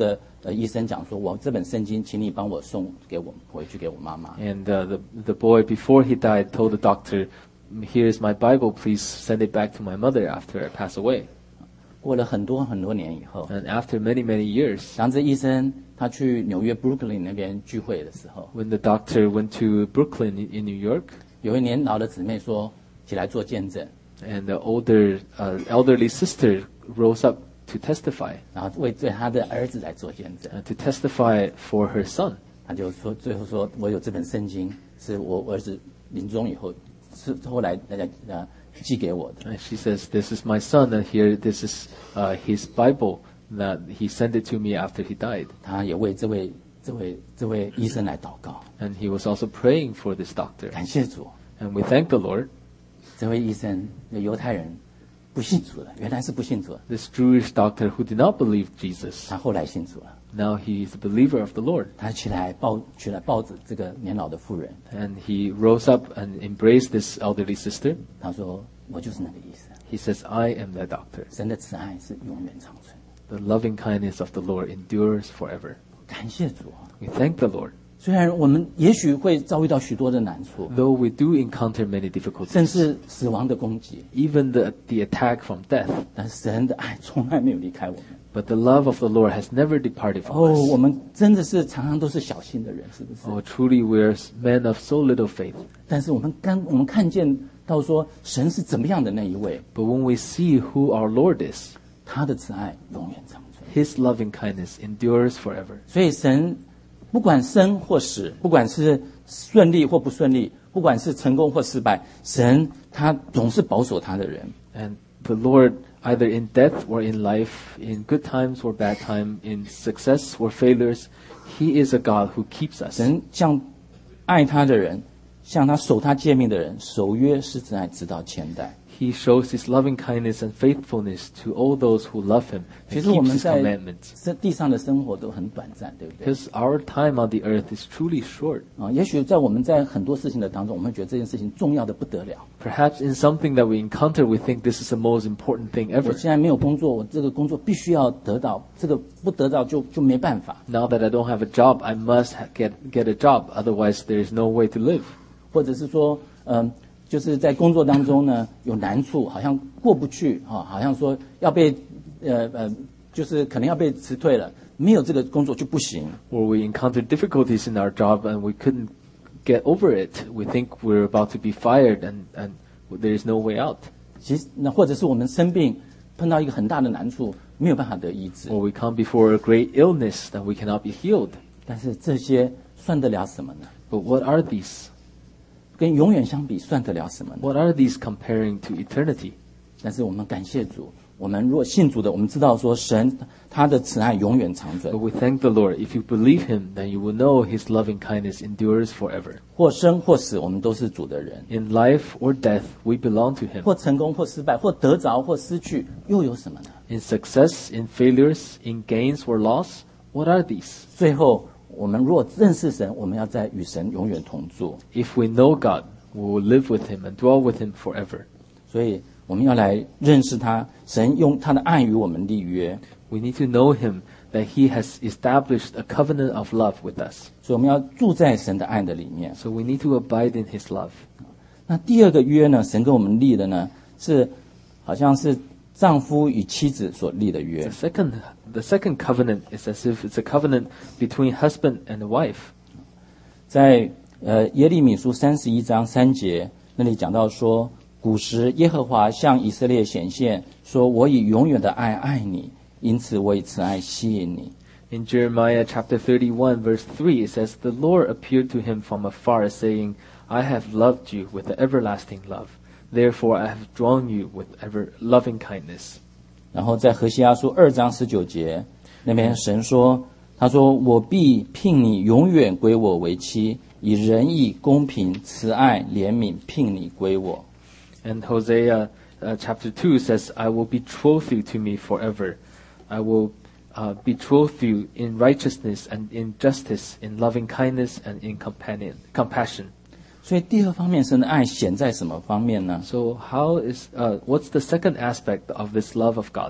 呃医生讲说，我这本圣经，请你帮我送给我回去给我妈妈。 And uh, the the boy, before he died, told the doctor, "Here's my Bible. Please send it back to my mother after I pass away." 过了很多很多年以后， And after many many years, 当这医生他去纽约 Brooklyn 那边聚会的时候， when the doctor went to Brooklyn in, in New York, 有一年老的姊妹说起来做见证， and the older uh, elderly sister rose up to testify, 然后为对他的儿子来做见证。 uh, to testify for her son. 他就说最后说我有这本圣经是我儿子临终以后是后来大家呃寄给我的。 And she says, "This is my son, and here this is uh, his Bible that he sent it to me after he died." 他也为这位这位这位医生来祷告， And he was also praying for this doctor. 感谢主。 And we thank the Lord. 这位医生犹太人不信主的，原来是不信主的， This Jewish doctor who did not believe Jesus, 他后来信主了。 now he is a believer of the Lord. 他起来抱起来抱着这个年老的妇人， And he rose up and embraced this elderly sister. 他说：“我就是那个医生。 He says, "I am that doctor." 神的慈爱是永远长存。 The loving kindness of the Lord endures forever. 感谢主啊！ We thank the Lord. 虽然我们也许会遭遇到许多的难处， Though we do encounter many 甚 difficulties, 至死亡的攻击， even the, the attack from death, 但神的爱从来没有离开我们。 but the love of the Lord has never departed 哦， from 我 us. 们真的是常常都是小心的人，是不是？ Oh, truly we are men of so little faith. 但是我们刚我们看见到说神是怎么样的那一位， But when we see who our Lord is, 他的慈爱永远长存。 His loving kindness endures forever. 所以神不管生或死，不管是顺利或不顺利，不管是成功或失败，神他总是保守他的人。 And the Lord, either in death or in life, in good times or bad time, in success or failures, He is a God who keeps us. 神向爱他的人，向他守他诫命的人，守约施慈爱，直到千代。 He shows His loving kindness and faithfulness to all those who love Him 其 and 实我 keeps 们 His 在 commandments. 这地上的生活都很短暂，对不对？ Because our time on the earth is truly short. 啊，也许在我们在很多事情的当中，我们会觉得这件事情重要的不得了。 Perhaps in something that we encounter, we think this is the most important thing 我 ever. 现在没有工作，我这个工作必须要得到，这个不得到就就没办法。 Now that I don't have a job, I must ha- get get a job. Otherwise, there is no way to live. 或者是说，嗯、就是在工作当中呢有难处，好像过不去啊，好像说要被，呃呃，就是可能要被辞退了，没有这个工作就不行。 Or we encounter difficulties in our job and we couldn't get over it. We think we're about to be fired and, and there is no way out. 其实那或者是我们生病碰到一个很大的难处，没有办法得医治。 Or we come before a great illness that we cannot be healed. 但是这些算得了什么呢？ But what are these? 跟永远相比，算得了什么呢？ What are these comparing to eternity? 但是我们感谢主，我们若信主的，我们知道说神他的慈爱永远长 But 存， we thank the Lord. If you believe Him, then you will know His loving kindness endures forever. 或生或死，我们都是主的人。 In life or death, we belong to Him. 或成功或失败，或得着或失去，又有什么呢？ In success, in failures, in gains or loss, what are these? 最后，我们若认识神，我们要在与神永远同住。 If we know God, we will live with Him and dwell with Him forever. 所以，我们要来认识他。神用他的爱与我们立约， We need to know Him, that He has established a covenant of love with us. 所以我们要住在神的爱的里面。 So we need to abide in His love. 那第二个约呢？神跟我们立的呢，是好像是丈夫与妻子所立的约 The。second, the second covenant is as if it's a covenant between husband and wife. 在呃耶利米书三十一章三节那里讲到说，古时耶和华向以色列显现，说我以永远的爱爱你，因此我以慈爱吸引你。 In Jeremiah chapter thirty-one, verse three, it says, "The Lord appeared to him from afar, saying, I have loved you with the everlasting love. Therefore I have drawn you with ever loving kindness." 然后在何西阿书二章十九节那边，神说，他说我必聘你永远归我为妻，以仁义、公平、慈爱、怜悯聘你归我。 And Hosea uh, chapter two says, "I will betroth you to me forever. I will uh, betroth you in righteousness and in justice, in loving kindness and in companion, compassion." 所以第二方面，神的爱显在什么方面呢？ So how is uh, what's the second aspect of this love of God?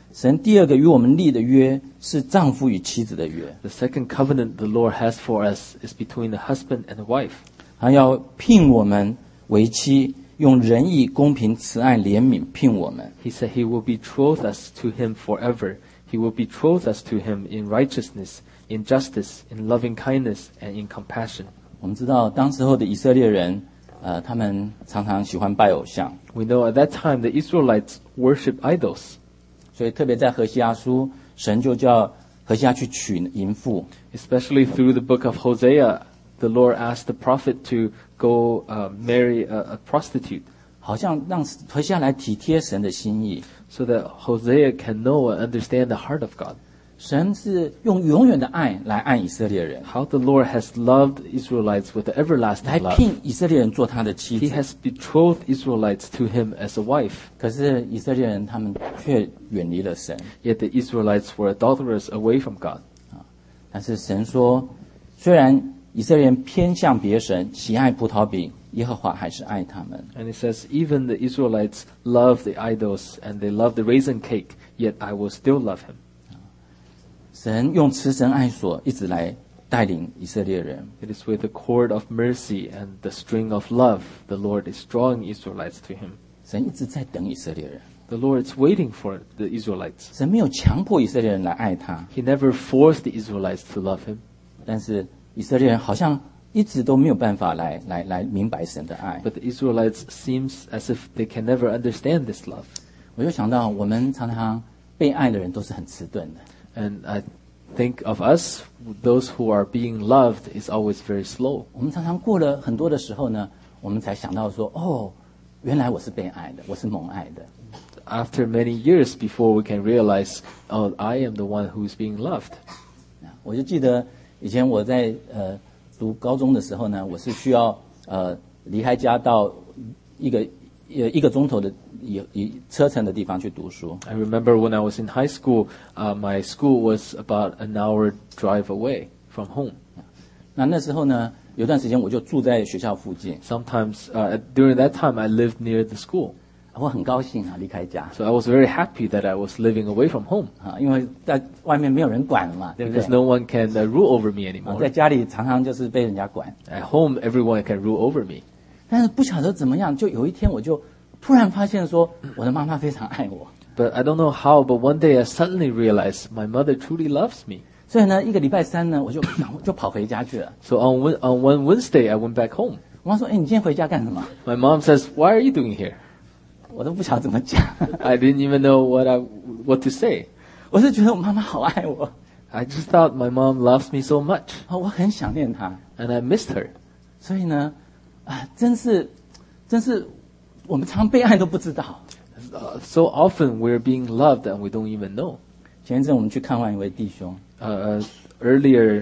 神第二个与我们立的约是丈夫与妻子的约， The second covenant the Lord has for us is between the husband and the wife. 他要聘我们为妻，用仁义、公平、慈爱、怜悯聘我们。 He said he will betroth us to him forever. He will betroth us to him in righteousness, in justice, in loving kindness, and in compassion. 我们知道当时候的以色列人，呃，他们常常喜欢拜偶像， We know at that time the Israelites worshipped idols. 所以特别在何西阿书，神就叫何西阿去娶淫妇。 Especially through the book of Hosea, the Lord asked the prophet to go uh, marry a, a prostitute, 好像让何西阿来体贴神的心意。 so that Hosea can know and understand the heart of God. 神是用永远的爱来爱以色列人， How the Lord has loved Israelites with the 来 everlasting love. 聘以色列人做他的妻 He 子。 has betrothed Israelites to him as a wife. 可是以色列人他们却远离了神。 Yet the Israelites were adulterers away from God. 但是神说，虽然以色列人偏向别神，喜爱葡萄饼，耶和华还是爱他们。 And it says, even the Israelites love the idols and they love the raisin cake, yet I will still love him. 神用慈神爱所一直来带领以色列人。 It is with the cord of mercy and the string of love the Lord is drawing Israelites to him. 神一直在等以色列人， The Lord is waiting for the Israelites. 神没有强迫以色列人来爱他， He never forced the Israelites to love him. 但是以色列人好像一直都没有办法来来来明白神的爱。 But the Israelites seems as if they can never understand this love. 我就想到，我们常常被爱的人都是很迟钝的。 And I think of us, those who are being loved is always very slow. 我们常常过了很多的时候呢，我们才想到说，哦，原来我是被爱的，我是蒙爱的。 After many years before we can realize, oh, I am the one who is being loved. 我就记得以前我在呃读高中的时候呢，我是需要呃离开家到一个呃一个钟头的以以车程的地方去读书。 I remember when I was in high school, uh, my school was about an hour drive away from home. 那那时候呢，有段时间我就住在学校附近， Sometimes uh, during that time, I lived near the school. 我很高兴啊离开家 So I was very happy that I was living away from home 啊，因为在外面没有人管了嘛，对不对 because？no one can uh, rule over me 啊， anymore. 在家里常常就是被人家管， At home, everyone can rule over me. 但是不晓得怎么样，就有一天我就突然发现说，我的妈妈非常爱我， But I don't know how, but one day I suddenly realized my mother truly loves me. 所以呢，一个礼拜三呢，我就就跑回家去了。 So on, Wed- on one Wednesday, I went back home. 我妈说：“哎，你今天回家干什么 My mom says, "Why are you doing here?" ？” 我都不晓得怎么讲， I didn't even know what I what to say. 我是觉得我妈妈好爱我， I just thought my mom loves me so much, 啊，我很想念她。 and I missed her. 所以呢，啊，真是，真是，我们常被爱都不知道。 Uh, so often we're being loved and we don't even know. 前一阵我们去看望一位弟兄， Uh, uh, earlier,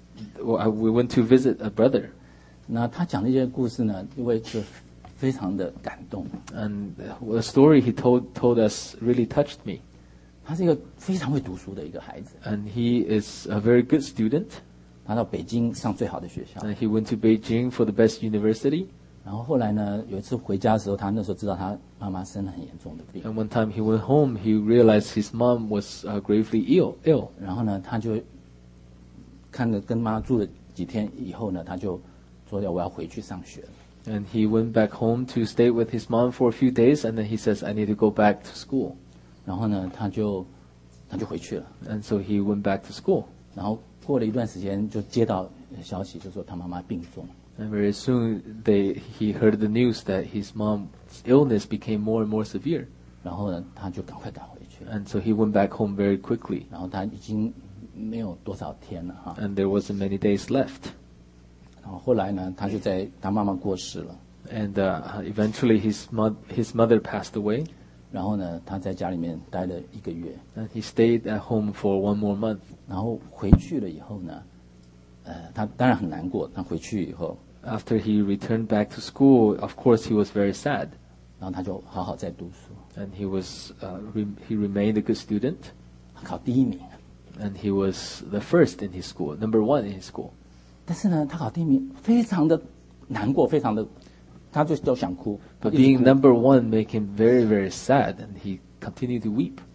uh, we went to visit a brother, 那他讲的一些故事呢，因为就非常的感动。 and a story he told told us really touched me. 他是一个非常会读书的一个孩子， And he is a very good student, 他到北京上最好的学校， and he went to Beijing for the best university. 然后后来呢，有一次回家的时候，他那时候知道他妈妈生了很严重的病， And one time he went home, he realized his mom was uh, gravely ill. Ill, 然后呢，他就看着跟妈住了几天以后呢，他就说要我要回去上学了。 and he went back home to stay with his mom for a few days, and then he says, "I need to go back to school." 然后呢，他就他就回去了。 And so he went back to school. 然后过了一段时间，就接到消息，就说他妈妈病重。 And very soon they he heard the news that his mom's illness became more and more severe. 然后呢，他就赶快赶回去。 And so he went back home very quickly. 然后他已经没有多少天了哈。 And there wasn't many days left. 然后后来呢，他就在他妈妈过世了。 And uh, eventually his, mo- his mother passed away. 然后呢，他在家里面待了一个月。 And he stayed at home for one more month. 然后回去了以后呢，呃，他当然很难过。他回去以后， After he returned back to school, of course he was very sad. 然后他就好好在读书， And he was uh, re- he remained a good student. 他考第一名。 And he was the first in his school, number one in his school. 但是呢，他考第一名，非常的难过，非常的，他就都想哭。他 But 一直 being 哭 number one made him very, very sad, and he continued to weep.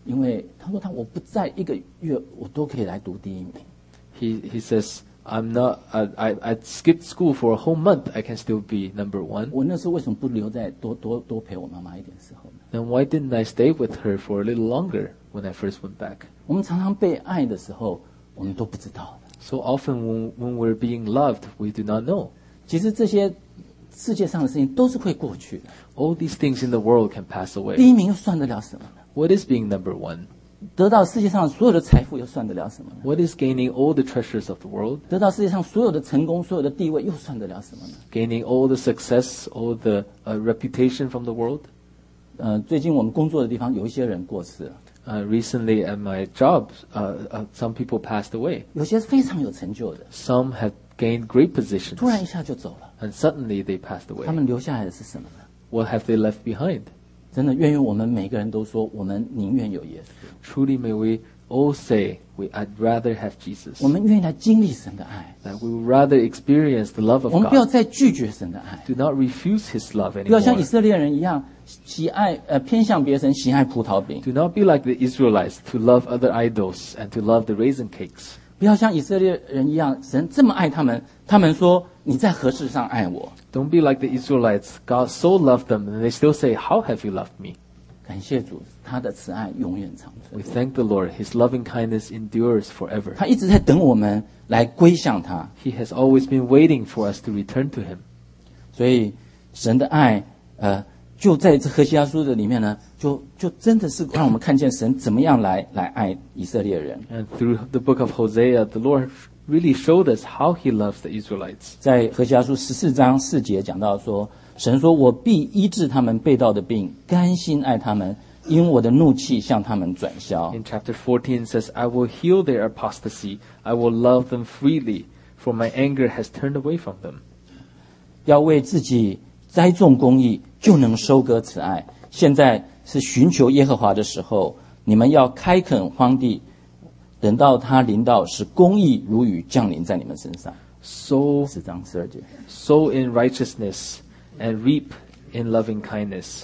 因为他说他我不在一个月我都可以来读第一名。 He he says, I'm not. I I, I skipped school for a whole month. I can still be number one. 我那时候为什么不留在多多多陪我妈妈一点时候呢？ Then why didn't I stay with her for a little longer when I first went back? 我们常常被爱的时候，我们都不知道的。 So often when when we're being loved, we do not know. 其实这些世界上的事情都是会过去的。 All these things in the world can pass 第 away. 一名又算得了什么呢？ What is being number one? 得到世界上所有的财富又算得了什么呢？ What is gaining all the treasures of the world? 得到世界上所有的成功、所有的地位又算得了什么呢？ Gaining all the success, all the uh, reputation from the world? 呃，最近我们工作的地方有一些人过世了， Uh, recently at my job, uh, uh, some people passed away. 有些非常有成就的， Some have gained great positions, 突然一下就走了。 and suddenly they passed 他 away. 们留下来的是什么呢？ What have they left behind? 真的，愿意我们每个人都说，我们宁愿有耶稣， Truly may we all say, we, I'd rather have Jesus. 我们愿意来经历神的爱， That we would rather experience the love of 我们不要 God. 再拒绝神的爱， Do not refuse His love 不要像以 anymore. 色列人一样喜爱呃偏向别神，喜爱葡萄饼。 Do not be like the Israelites to love other idols and to love the raisin cakes. 不要像以色列人一样，神这么爱他们，他们说你在何事上爱我？ Don't be like the Israelites. God so loved them, and they still say, How have you loved me? 感谢主，他的慈爱永远长存 We，thank the Lord. His loving kindness endures forever. 他一直在等我们来归向他。 He has always been waiting for us to return to Him. 所以神的爱，呃，就在这何西阿书的里面呢，就就真的是让我们看见神怎么样来来爱以色列人。 And through the book of Hosea, the Lord really showed us how He loves the Israelites. 在何西阿书十四章四节讲到说，神说：“我必医治他们背道的病，甘心爱他们，因我的怒气向他们转消。” In chapter fourteen it says, I will heal their apostasy. I will love them freely, for my anger has turned away from them. 要为自己栽种公义，就能收割慈爱。现在是寻求耶和华的时候，你们要开垦荒地，等到他临到，使公义如雨降临在你们身上。 Sow, 四章十二节， sow in righteousness and reap in loving kindness.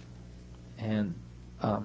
And, um,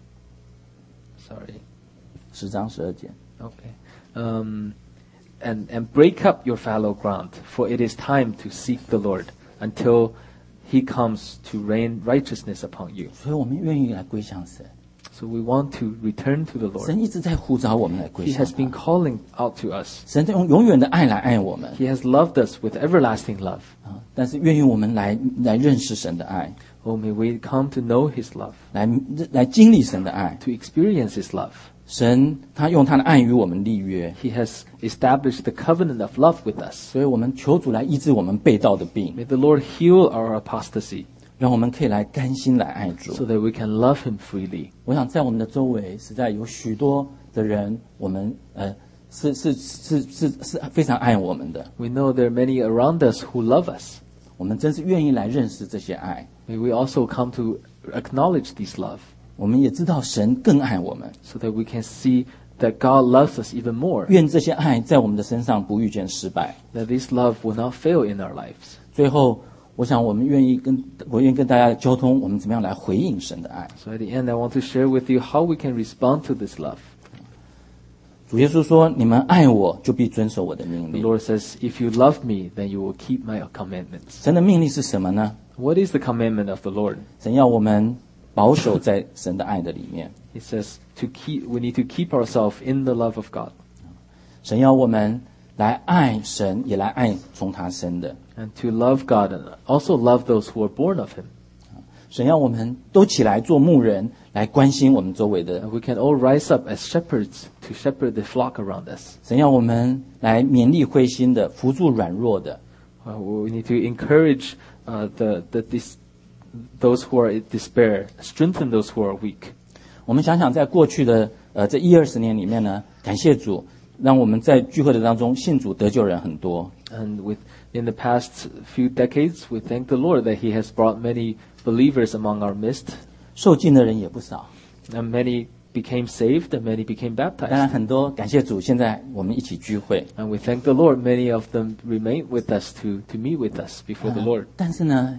sorry. 十章十二节。 Okay. Um, and, and break up your fallow ground, for it is time to seek the Lord until He comes to rain righteousness upon you. 所以我们愿意来归向神。 So we want to return to the Lord. 神一直在呼召我们来归 He 向 has been 他。 calling out to us. 神在用永远的爱来爱我们 He has loved us with everlasting love. 啊！但是愿意我们来来认识神的爱， Oh, may we come to know His love, 来来经历神的爱。 to experience His love. 神他用他的爱与我们立约， He has established the covenant of love with us. 所以我们求主来医治我们背道的病， May the Lord heal our apostasy 让我们可以来甘心来爱主。 so that we can love Him freely. 我想在我们的周围实在有许多的人，我们呃是是是是是非常爱我们的， We know there are many around us who love us. 我们真是愿意来认识这些爱。 May we also come to acknowledge this love 我们也知道神更爱我们， so that we can see that God loves us even more. 愿这些爱在我们的身上不遇见失败。 That this love will not fail in our lives. 最后，我想我们愿意跟我愿意跟大家交通，我们怎么样来回应神的爱。 So at the end, I want to share with you how we can respond to this love. 主耶稣说：“你们爱我，就必遵守我的命 The 令。 Lord says, if you love me, then you will keep my commandments. ” 神的命令是什么呢？ What is the commandment of the Lord? 神要我们保守在神的爱的里面， He says to keep, we need to keep ourselves in the love of God. 神要我们来爱神，也来爱从他生的。 And to love God and also love those who are born of Him. 神要我们都起来做牧人，来关心我们周围的。 And we can all rise up as shepherds to shepherd the flock around us. 神要我们来勉励灰心的，扶助软弱的。 Uh, we need to encourage uh, the, the, dis, those who are in despair, strengthen those who are weak. 我们想想，在过去的呃这一二十年里面呢，感谢主，让我们在聚会的当中信主得救人很多。 And with in the past few decades, we thank the Lord that He has brought many believers among our midst, 受浸的人也不少。 and many became saved, and many became 当然， baptized. 很多感谢主，现在我们一起聚会。 And we thank the Lord. Many of them remain with us to, to meet with us before the 呃 Lord. 但是呢，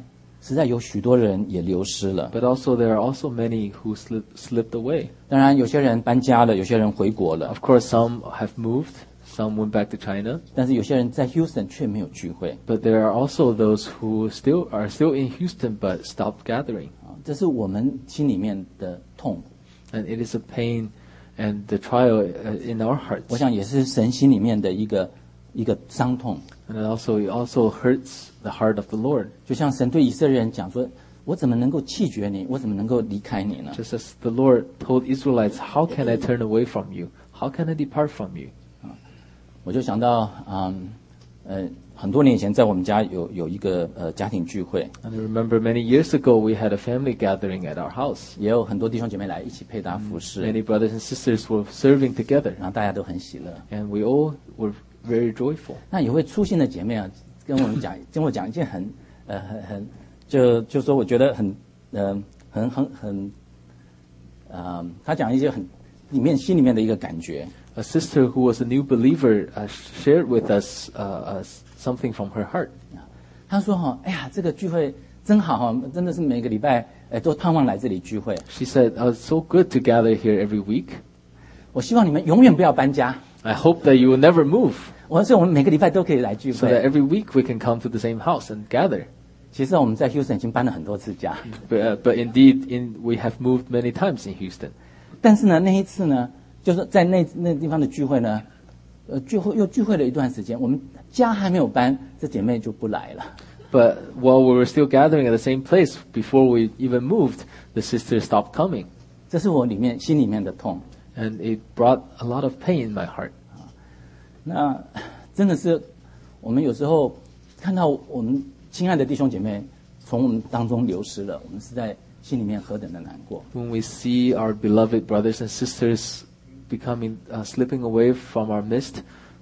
实在有许多人也流失了。 But also there are also many who slip, slipped away. 当然，有些人搬家了，有些人回国了， Of course, some have moved, some went back to China. 但是有些人在 Houston 却没有聚会。 But there are also those who still are still in Houston but stopped gathering. 啊，这是我们心里面的痛。 And it is a pain and the trial uh, in our 我 hearts. 想也是神心里面的一个一个伤痛。 And it also, it also hurts the heart of the Lord. 就像神对以色列人讲说：“我怎么能够弃绝你？我怎么能够离开你呢？” Just as the Lord told Israelites, how can I turn away from you? How can I depart from you? 我就想到，嗯，呃，很多年以前在我们家有有一个呃家庭聚会， And I remember many years ago we had a family gathering at our house. 也有很多弟兄姐妹来一起配搭服侍， Many brothers and sisters were serving together, 然后大家都很喜乐。 and we all were very joyful. 那有位粗心的姐妹啊，跟我们讲，跟我讲一件很呃很很就就说我觉得很呃很很很呃，她讲一些很里面心里面的一个感觉。 A sister who was a new believer uh, shared with us uh, uh, something from her heart. 她说哈，哎呀，这个聚会真好哈，真的是每个礼拜呃都盼望来这里聚会。 She said, "Oh, it's so good to gather here every week. 我希望你们永远不要搬家， I hope that you will never move, 我所以我们每个礼拜都可以来聚 so that 会。 every week we can come to the same house and gather." 其实我们在 Houston 已经搬了很多次家， But, uh, but indeed, in, we have moved many times in Houston. 但是呢，那一次呢，就是在那那地方的聚会呢，呃，聚会又聚会了一段时间，我们家还没有搬，这姐妹就不来了。 But while we were still gathering at the same place, before we even moved, the sister stopped coming. 这是我里面心里面的痛。 And it brought a lot of pain in my heart. 那真的是，我们有时候看到我们亲爱的弟兄姐妹从我们当中流失了，我们是在心里面何等的难过。 When we see our beloved brothers and sisters becoming, uh, slipping away from our midst,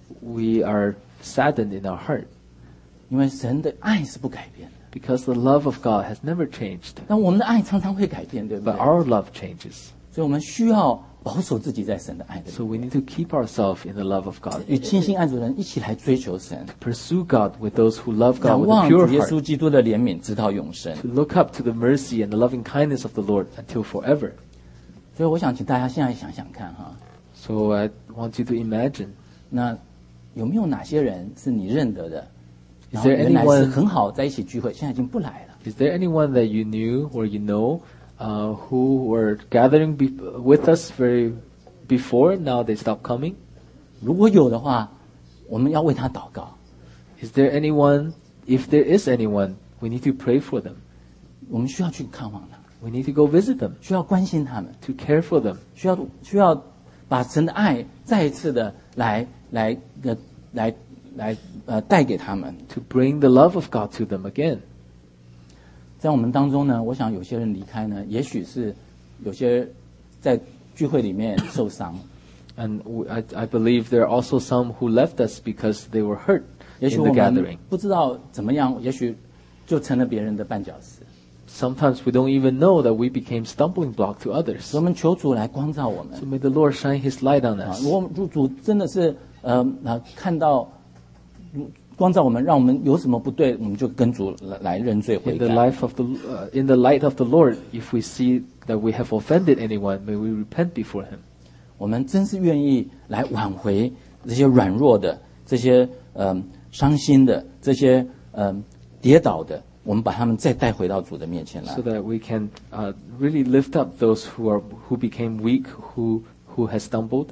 we are saddened in our heart. 因为神的爱是不改变的， Because the love of God has never changed, 但我们的爱常常会改变，对不 but 对？ our love changes. 所以我们需要保守自己在神的爱的里 So we need to keep ourselves in the love of God. 与清心爱主的人一起来追求神， Pursue God with those who love God 仰 with 望 a 主 pure 耶 heart. 稣基督的怜悯，直到永生。 To look up to the mercy and the loving kindness of the Lord until forever. 所以我想请大家现在想想看哈， So I want you to imagine, 那有没有哪些人是你认得的？ Is 然后 there 原来是 anyone- 很好在一起聚会，现在已经不来了。 is there anyone that you knew or you know uh, who were gathering be- with us very before, now they stopped coming? 如果有的话，我们要为他祷告。 Is there anyone, if there is anyone, we need to pray for them. 我们需要去看望他， We need to go visit them, 需要关心他们， to care for them, 需要需要把神的爱再一次的来来呃来来呃带给他们。 to bring the love of God to them again. 在我们当中呢，我想有些人离开呢，也许是有些在聚会里面受伤， And we, I, I believe there are also some who left us because they were hurt 也许 in 我 the 们 gathering. 不知道怎么样，也许就成了别人的绊脚石。 Sometimes we don't even know that we became stumbling block to others. 所以我们求主来光照我们 So may the Lord shine His light on 啊！ us. 如果主主真的是呃啊看到光照我们，让我们有什么不对，我们就跟主来来认罪悔 In the 改。 life of the, uh, in the light of the Lord, if we see that we have offended anyone, may we repent before Him. 我们真是愿意来挽回这些软弱的、这些嗯、呃伤心的、这些嗯、呃跌倒的，我们把他们再带回到主的面前来 So。that we can uh, really lift up those who are who became weak, who who has stumbled.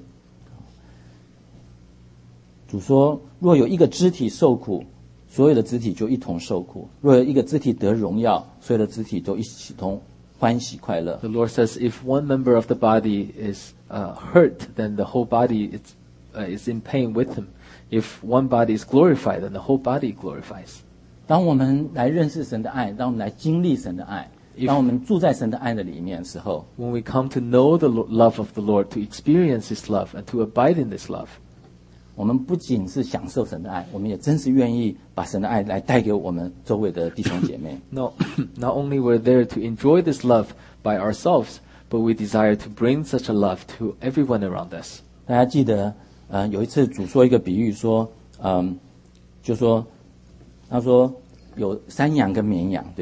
主说：若有一个肢体受苦，所有的肢体就一同受苦；若有一个肢体得荣耀，所有的肢体都一起同欢喜快乐。 The Lord says, if one member of the body is uh, hurt, then the whole body is, uh, is in pain with him. If one body is glorified, then the whole body glorifies. 当我们来认识神的爱，当我们来经历神的爱， If- 当我们住在神的爱的里面的时候， When we come to know the lo- love of the Lord, to experience His love, and to abide in this love, 我们不仅是享受神的爱，我们也真是愿意把神的爱来带给我们周围的弟兄姐妹。 no, not only we're there to enjoy this love by ourselves, but we desire to bring such a love to everyone around us. 大家记得，呃，有一次主说一个比喻说，嗯，就说，他说有山羊跟绵羊，对不对？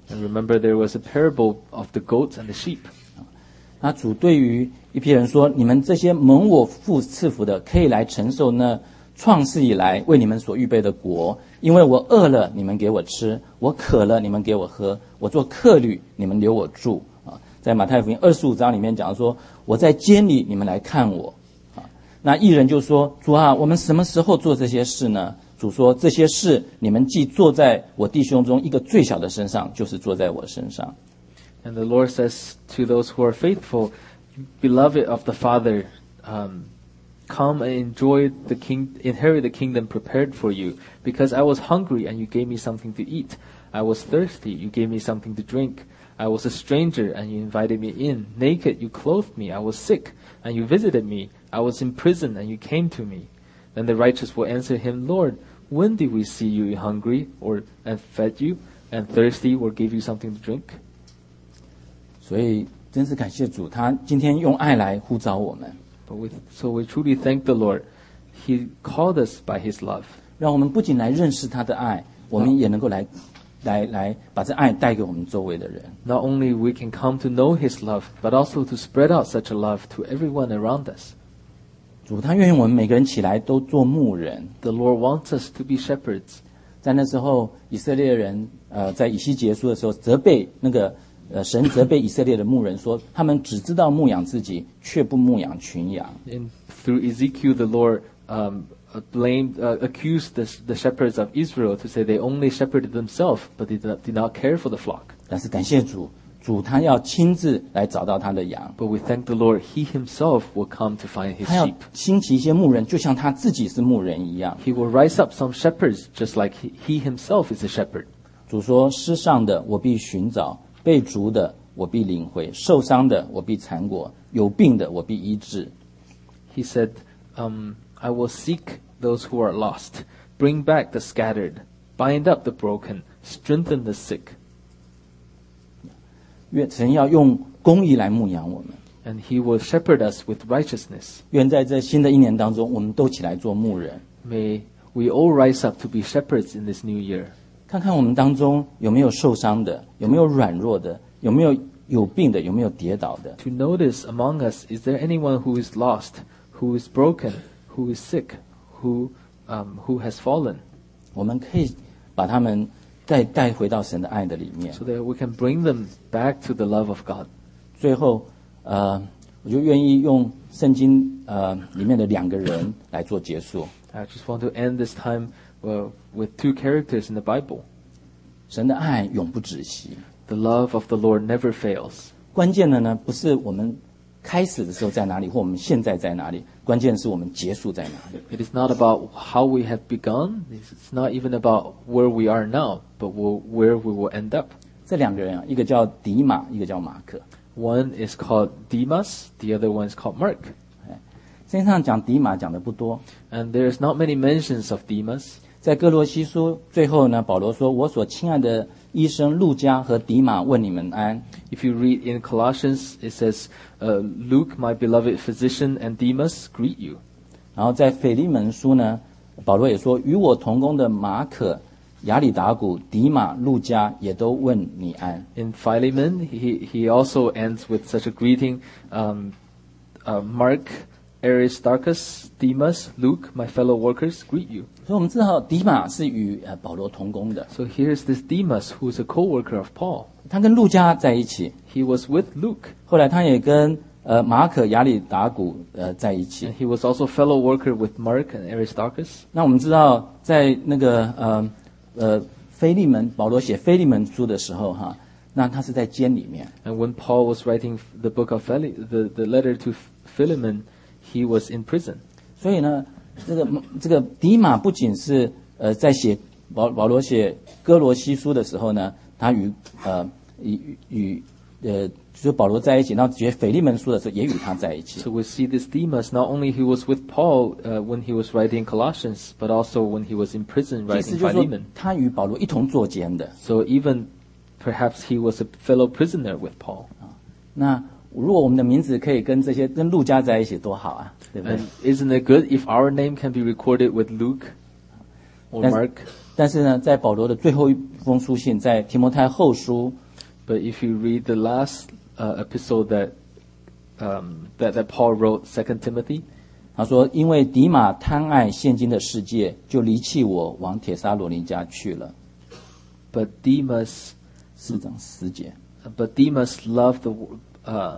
And remember, there was a parable of the goats and the sheep. 那主对于一批人说：“你们这些蒙我父赐福的，可以来承受那创世以来为你们所预备的国。因为我饿了，你们给我吃；我渴了，你们给我喝；我做客旅，你们留我住。”啊，在马太福音二十五章里面讲说：“我在监里，你们来看我。”啊，那义人就说：“主啊，我们什么时候做这些事呢？”主说：“这些事，你们既做在我弟兄中一个最小的身上，就是做在我身上。” And the Lord says to those who are faithful, beloved of the Father, um, come and enjoy the king, inherit the kingdom prepared for you. Because I was hungry and you gave me something to eat. I was thirsty, you gave me something to drink. I was a stranger and you invited me in. Naked, you clothed me. I was sick and you visited me. I was in prison and you came to me. Then the righteous will answer him, Lord, when did we see you hungry or and fed you, and thirsty or gave you something to drink? 所以真是感谢主，他今天用爱来呼召我们。 But we, so we truly thank the Lord. He called us by His love. 让我们不仅来认识他的爱，我们也能够来，来来把这爱带给我们周围的人。 Not only we can come to know His love, but also to spread out such a love to everyone around us. 主他愿意我们每个人起来都做牧人。 The Lord wants us to be shepherds. 在那时候，以色列人呃在以西结书的时候责备那个。呃，神责备以色列的牧人说，他们只知道牧养自己，却不牧养群羊。 And through Ezekiel, the Lord um, blamed, uh, accused the, the shepherds of Israel to say they only shepherded themselves, but they did not, did not care for the flock. 但是感谢主，主他要亲自来找到他的羊。 But we thank the Lord, He Himself will come to find His 他要 sheep. 兴起一些牧人，就像他自己是牧人一样。 He will rise up some shepherds, just like He, he Himself is a shepherd. 主说：“失丧的我必寻找。”被逐的我必领回，受伤的我必缠裹，有病的我必医治。 He said, um, I will seek those who are lost, bring back the scattered, bind up the broken, strengthen the sick. 愿神要用公义来牧养我们。 And He will shepherd us with righteousness. 愿在这新的一年当中，我们都起来做牧人。 May we all rise up to be shepherds in this new year. 看看我们当中有没有受伤的，有没有软弱的，有没有有病的，有没有跌倒的。 To notice among us, is there anyone who is lost, who is broken, who is sick, who um, who has fallen? 我们可以把他们再带回到神的爱的里面。 So that we can bring them back to the love of God. 最后，呃，我就愿意用圣经呃里面的两个人来做结束。 I just want to end this time uh, with two characters in the Bible. 神的爱永不止息。 The love of the Lord never fails. 关键的呢，不是我们开始的时候在哪里，或我们现在在哪里，关键是我们结束在哪里。 It is not about how we have begun. It's not even about where we are now, but we'll, where we will end up. 这两个人啊，一个叫迪马，一个叫马可。 One is called Demas, the other one is called Mark. 圣经上讲迪马讲的不多， And there's not many mentions of Demas. 在哥罗西书最后呢，保罗说：“我所亲爱的医生路加和迪马问你们安。” If you read in Colossians, it says, uh, Luke, my beloved physician, and Demas greet you. 然后在腓利门书呢，保罗也说：“与我同工的马可、亚里达古、迪马、路加也都问你安。” In Philemon, he, he also ends with such a greeting. Um, uh, Mark, Aristarchus, Demas, Luke, my fellow workers, greet you. 所以我们知道迪马是与呃保罗同工的， So here's this Demas who is a co-worker of Paul. 他跟路加在一起， He was with Luke. 后来他也跟呃马可、亚里达古呃在一起 And。he was also fellow worker with Mark and Aristarchus. 那我们知道，在那个呃呃腓利门，保罗写腓利门书的时候哈，那他是在监里面。 And when Paul was writing the book of Phile- the, the letter to Philemon, he was in prison. 所以呢，这个这个迪马不仅是呃在写保保罗写哥罗西书的时候呢，他与呃与与呃就是保罗在一起，然后写腓利门书的时候也与他在一起。 So we see this Demas, not only he was with Paul uh, when he was writing Colossians, but also when he was in prison 意思 writing 就是说 Philemon. 他与保罗一同坐监的。 So even perhaps he was a fellow prisoner with Paul. 那如果我们的名字可以跟这些跟路加在一起，多好啊，对不对？ And isn't it good if our name can be recorded with Luke or 但是 Mark? 但是呢，在保罗的最后一封书信，在提摩太后书， But if you read the last uh, episode that, um, that that Paul wrote, Second Timothy, 他说：“因为迪马贪爱现今的世界，就离弃我，往帖撒罗尼迦去了。” but Demas, 四章十节。 but Demas loved the, uh,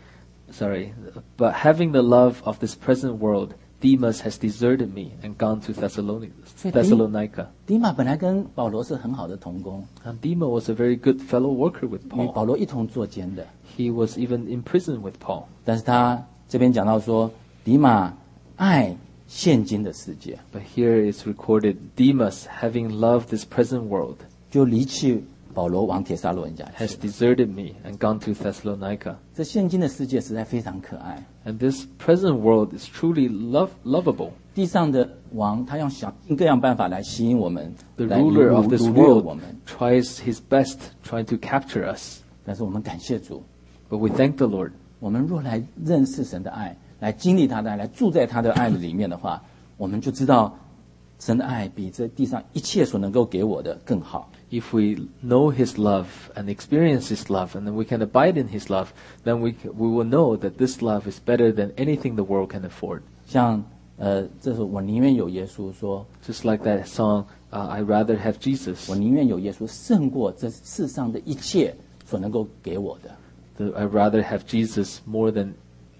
sorry, but having the love of this present world, Demas has deserted me and gone to Thessalonica. 所以迪- Thessalonica. 迪马本来跟保罗是很好的同工， And Demas was a very good fellow worker with 与 Paul. 保罗一同作监的。 He was even in prison with Paul. 但是他这边讲到说，迪马爱现今的世界， But here is recorded, Demas, having loved this present world, 就离弃保罗往帖撒罗尼迦去 has deserted me and gone to Thessalonica. 这现今的世界实在非常可爱。 And this present world is truly love, lovable. 地上的王，他用想尽各样办法来吸引我们， The 来 ruler 掳 of this 掳掠我 world 们。 tries his best, trying to capture us. 但是我们感谢主， But we thank the Lord. 我们若来认识神的爱，来经历他的爱，来住在他的爱的里面的话，我们就知道神的爱比这地上一切所能够给我的更好。 If we know His love and experience His love, and then we can abide in His love, then we c- we will know that this love is better than anything the world can afford. 像呃，这是我宁愿有耶稣说， Just like that song, uh, I rather have Jesus. 我宁愿有耶稣胜过这世上的一切所能够给我的。 The- I rather have Jesus more than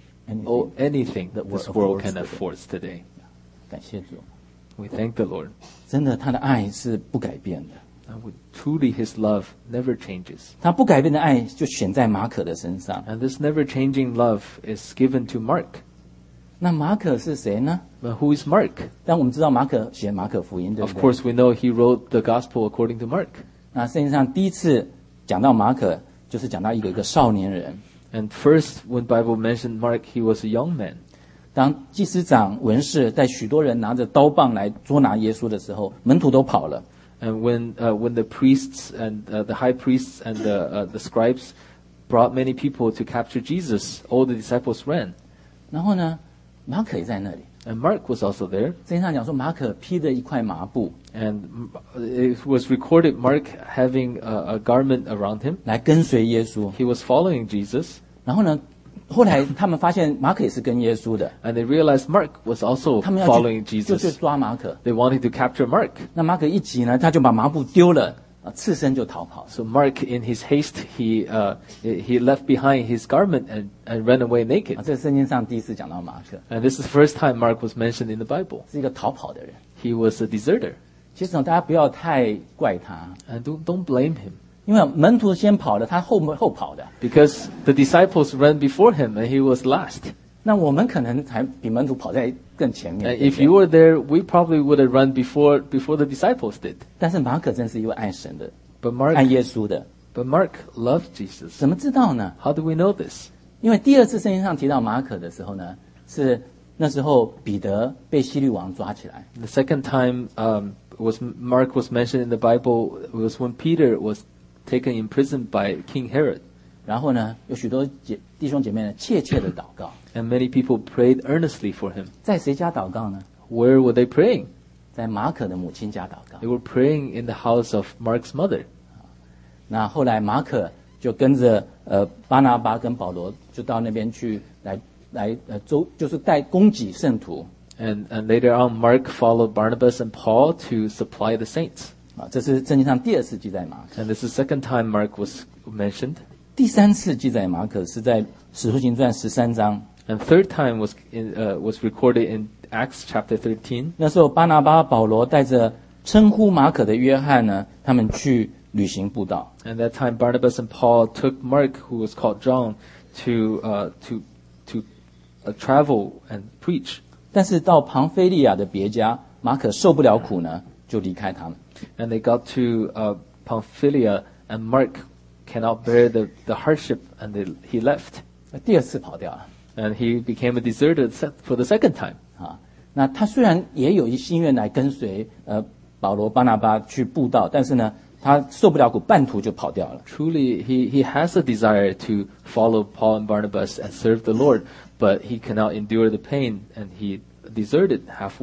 oh, anything that this world can afford today. 感谢主， We thank the Lord. 真的他的爱是不改变的。 And we, truly, His love never changes. 他不改变的爱就显在马可的身上。 And this never-changing love is given to Mark. 那马可是谁呢？ But who is Mark? 但我们知道马可写马可福音，对 Of 不对？ course, we know he wrote the gospel according to Mark. 那圣经上第一次讲到马可，就是讲到一个一个少年人。 And first, when Bible mentioned Mark, he was a young man. 当祭司长、文士带许多人拿着刀棒来捉拿耶稣的时候，门徒都跑了。 And when uh, when the priests and uh, the high priests and the uh, the scribes brought many people to capture Jesus, all the disciples ran. 然后呢，马可也在那里。 And Mark was also there. 圣经上讲说，马可披着一块麻布 And it was recorded Mark having a, a garment around him. 来跟随耶稣。 He was following Jesus. 然后呢，后来他们发现马可也是跟耶稣的， And they realized Mark was also 他们要 following 去就去 Jesus. 抓马可。 They wanted to capture Mark. 那马可一急呢，他就把麻布丢了，啊，赤身就逃跑了。 So Mark, in his haste, he uh, he left behind his garment and, and ran away 啊， naked. 这是圣经上第一次讲到马可 And this is the first time Mark was mentioned in the Bible. 是一个逃跑的人。 He was a deserter. 其实呢，大家不要太怪他， And don't, don't blame him. 因为门徒先跑了，他后后跑的。 Because the disciples ran before him and he was last. 那我们可能还比门徒跑在更前面。 And 对不 if 对 you were there, we probably would have run before before the disciples did. 但是马可真是一位爱神的、 But Mark, 爱耶稣的。 but Mark loved Jesus. 怎么知道呢？ How do we know this? 因为第二次圣经上提到马可的时候呢，是那时候彼得被希律王抓起来， The second time um, was Mark was mentioned in the Bible was when Peter was taken in prison by King Herod. 然后呢，有许多姐弟兄姐妹呢切切的祷告， And many people prayed earnestly for him. 在谁家祷告呢？ Where were they praying? 在马可的母亲家祷告 They。were praying in the house of Mark's mother. 那后来马可就跟着呃巴拿巴跟保罗就到那边去来来呃周就是带供给圣徒 And, and later on, Mark followed Barnabas and Paul to supply the saints. 啊，这是圣经上第二次记载马可。 And this is the second time Mark was mentioned. 第三次记载马可是在使徒行传十三章， And third time was in, uh, was recorded in Acts chapter thirteen. 那时候巴拿巴、保罗带着称呼马可的约翰呢，他们去旅行布道。 And that time, Barnabas and Paul took Mark, who was called John, to uh, to to uh, travel and preach. 但是到庞菲利亚的别家，马可受不了苦呢，就离开他们。 And they got to uh, Pamphylia, and Mark cannot bear the, the hardship, and they, he left. 那第二次跑掉了 And he became a deserter se- for the second time. 啊。那他虽然也有一心愿来跟随呃保罗、巴拿巴去布道，但是呢，他受不了苦，半途就跑掉了。 Truly, he, he has a desire to follow Paul and Barnabas and serve the Lord, but he cannot endure the pain, and he deserted halfway.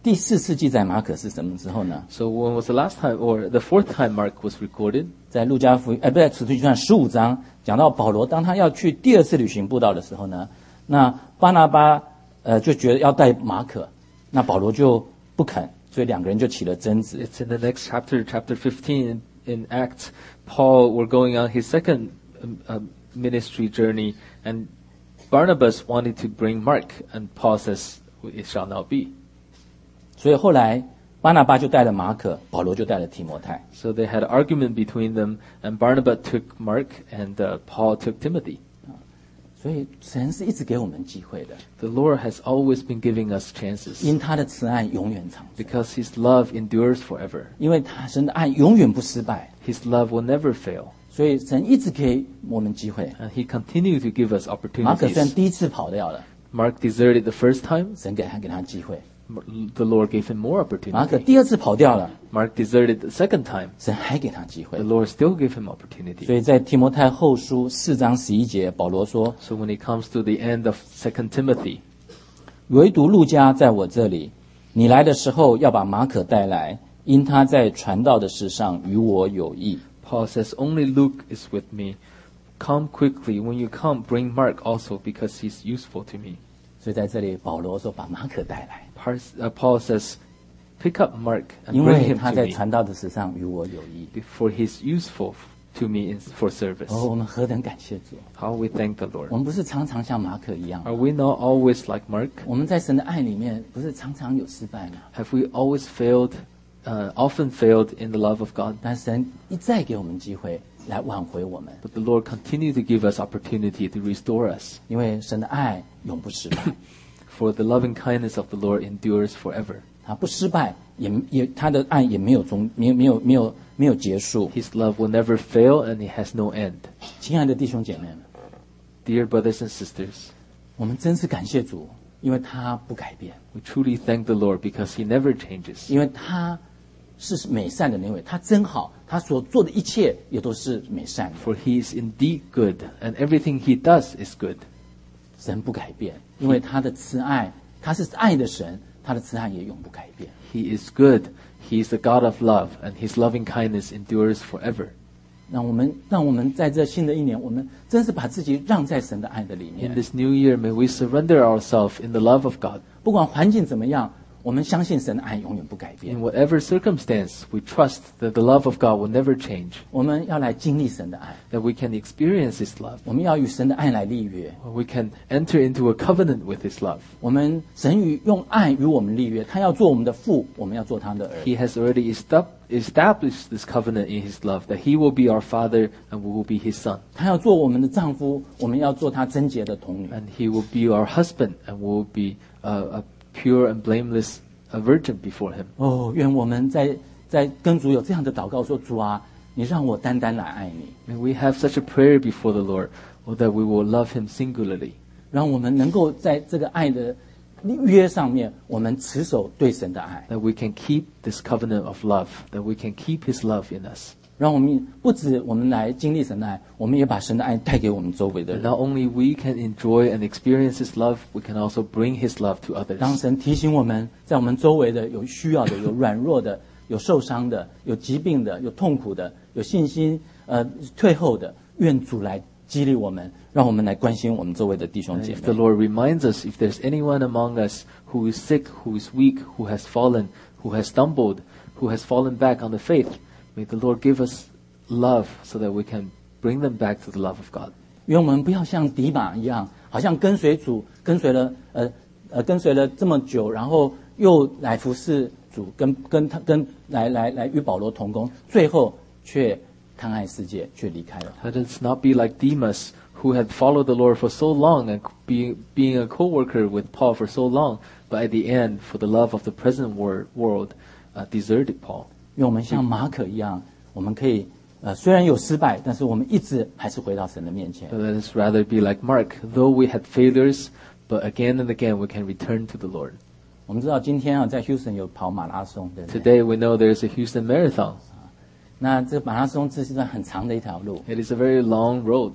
第四次记载马可是什么时候呢？ So when was the last time, or the fourth time Mark was recorded? 在路加福音，呃，不在使徒行传十五章讲到保罗，当他要去第二次旅行布道的时候呢，那巴拿巴呃就觉得要带马可，那保罗就不肯，所以两个人就起了争执。 It's in the next chapter, chapter fifteen in, in Acts. Paul were going on his second um, um, ministry journey, and Barnabas wanted to bring Mark, and Paul says, "It shall not be." 所以后来巴拿巴就带了马可，保罗就带了提摩太。 So they had an argument between them, and Barnabas took Mark, and uh, Paul took Timothy. 所以神是一直给我们机会的， The Lord has always been giving us chances 因他的慈爱永远长存， because His love endures forever. 因为他神的爱永远不失败， His love will never fail, 所以神一直给我们机会。 and He continues to give us 马可虽然 opportunities. 第一次跑掉了， Mark deserted the first time. 神给他给他机会。 The Lord gave him more 马可 opportunity. 第二次跑掉了， Mark deserted the second time. 神还给他机会 The。Lord still gave him 所 opportunity. 以在提摩太后书四章十一节，保罗说 So when it comes to the end of Second Timothy,：“ 唯独路加在我这里，你来的时候要把马可带来，因他在传道的事上与我有益。” Paul says, "Only Luke is with me. Come quickly. When you come, bring Mark also, because he's useful to me." 所以在这里，保罗说把马可带来， Par- uh, Paul says, "Pick up Mark and 因 bring 为 him 他 to 在 me, 传道的事上与我有益。 for he's useful to me in, for service." 哦，我们何等感谢主！ How we thank the 我 Lord. 们不是常常像马可一样， Are we not always like Mark? 我们在神的爱里面不是常常有失败吗？ Have we always failed, uh, often failed in the love of God? 但神一再给我们机会来挽回我们， But the Lord continues to give us opportunity to restore us. 因为神的爱永不失败， For the loving kindness of the Lord endures forever. 他不失败，也也他的爱也没有终，没有没有没有没有结束。 His love will never fail, and it has no end. 亲爱的弟兄姐妹们， Dear brothers and sisters, 我们真是感谢主，因为他不改变， we truly thank the Lord because He never changes. 因为他是美善的那位，他真好，他所做的一切也都是美善的。 For He is indeed good, and everything He does is good. 神不改变，因为他的慈爱，他是爱的神，他的慈爱也永不改变。 He is good. He is the God of love, and His loving kindness endures forever. 让我们让我们在这新的一年，我们真是把自己让在神的爱的里 In 面。 this new year, may we surrender ourselves in the love of God. 不管环境怎么样，我们相信神的爱永远不改变 In。whatever circumstance, we trust that the love of God will never change, 我们要来经历神的爱， that we can experience His love. 我们要与神的爱来立约。 We can enter into a covenant with His love. 我们神与用爱与我们立约，他要做我们的父，我们要做他的儿。 He has already estab- established this covenant in His love, that He will be our Father and we will be His Son. 他要做我们的丈夫，我们要做他贞洁的童女。 And He will be our husband and we will be uh, a pure and blameless a virgin before Him. 哦，愿我们在在跟主有这样的祷告说：主啊，你让我单单来爱你， May we have such a prayer before the Lord, or that we will love Him singularly. 让我们能够在这个爱的约上面，我们持守对神的爱， That we can keep this covenant of love, that we can keep His love in us. 让我们不止我们来经历神的爱，我们也把神的爱带给我们周围的 And 人。 not only we can enjoy and experience His love, we can also bring His love to 当 others. 神提醒我们在我们周围的有需要的、有软弱的、有受伤的、有疾病的、有痛苦的、有信心呃退后的，愿主来激励我们，让我们来关心我们周围的弟兄 And 姐 if the 妹。 Lord reminds us, if there's anyone among us who is sick, who is weak, who has fallen, who has stumbled, who has fallen back on the faith, may the Lord give us love so that we can bring them back to the love of God. 愿我们不要像迪马一样，好像跟随主，跟随了呃呃跟随了这么久，然后又来服侍主，跟跟他跟来来来与保罗同工，最后却贪爱世界，却离开了他。 Let us not be like Demas, who had followed the Lord for so long and be, being a co-worker with Paul for so long, but at the end, for the love of the present wor- world, uh, deserted Paul. 愿我们像马可一样，我们可以呃虽然有失败，但是我们一直还是回到神的面前 But。let us rather be like Mark. Though we had failures, but again and again we can return to the Lord. 我们知道今天啊，在 Houston 有跑马拉松，对不对？ Today we know there's a Houston Marathon. 那这马拉松这是一段很长的一条路， It is a very long road.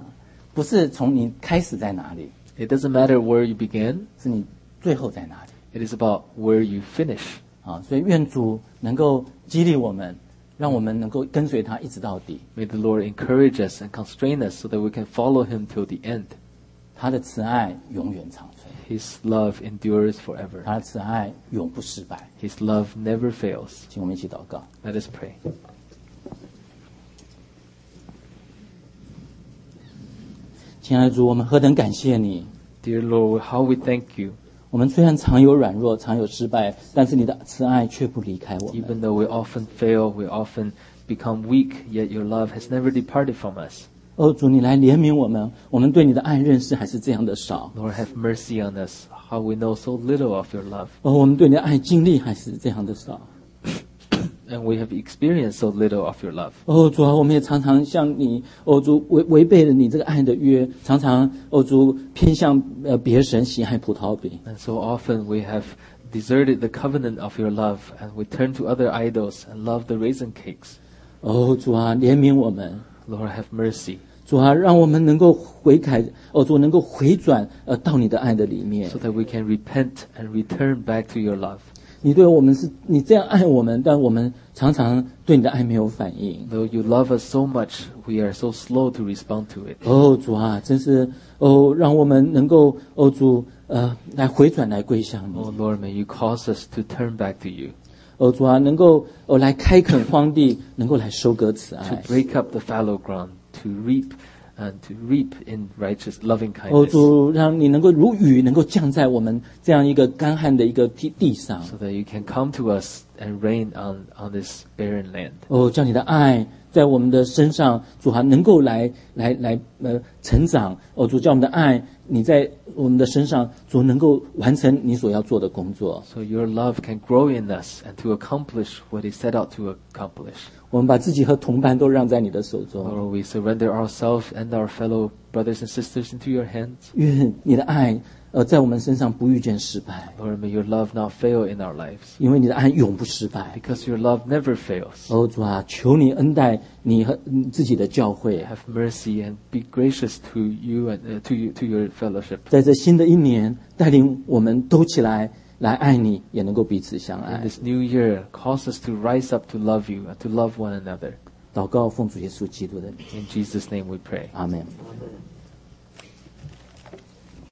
不是从你开始在哪里， It doesn't matter where you began, 是你最后在哪里。 It is about where you finish. 啊，所以愿主能够激励我们，让我们能够跟随他一直到底。 May the Lord encourage us and constrain us so that we can follow him till the end. 他的慈爱永远长存， His love endures forever. 他的慈爱永不失败。 His love never fails. 请我们一起祷告。 Let us pray. 亲爱的主，我们何等感谢你！ Dear Lord, how we thank you. 我们虽然常有软弱，常有失败，但是你的慈爱却不离开我们。 Even though we often fail, we often become weak, yet your love has never departed from us. 哦，主，你来怜悯我们，我们对你的爱认识还是这样的少。 Lord, have mercy on us, how we know so little of your love. 哦，我们对你的爱经历还是这样的少。 And we have experienced so little of your love. 哦，主啊，我们也常常向你，哦主违违背了你这个爱的约，常常哦主偏向呃别神喜爱葡萄饼。 And so often we have deserted the covenant of your love, and we turn to other idols and love the raisin cakes. 哦，主啊，怜悯我们。 Lord, have mercy, 主啊，让我们能够悔改，哦主能够回转，呃到你的爱的里面。 so that we can repent and return back to your love. 你对我们是，你这样爱我们，但我们常常对你的爱没有反应。 Though you love us so much, we are so slow to respond to it. 哦，主啊，真是哦，让我们能够哦主呃来回转，来归向你。 Oh Lord, may you cause us to turn back to you, 哦主啊，能够哦来开垦荒地，能够来收割慈 to 爱。 break up the fallow ground, to reap and to reap in righteous loving 哦 kindness, 主，让你能够如雨能够降在我们这样一个干旱的一个地地上。 so that you can come to us and reign on, on this barren land. 哦，叫你的爱在我们的身上，主啊，能够来来来呃成长。哦，主，叫我们的爱你在我们的身上，主能够完成你所要做的工作。 So your love can grow in us and to accomplish what it set out to accomplish. 我们把自己和同伴都让在你的手中， Lord, we surrender ourselves and our fellow brothers and sisters into your hands. 愿你的爱呃在我们身上不遇见失败， Lord, may your love not fail in our lives, 因为你的爱永不失败。 because your love never fails. 哦，主啊，求你恩待你和你自己的教会， Have mercy and be gracious to you and uh, to you, to your fellowship. 在这新的一年带领我们都起来来爱你，也能够彼此相 In 爱。 this new year, cause us to rise up to love you and to love one another. 祷告奉主耶稣基督的名， In Jesus' name we pray. 阿门。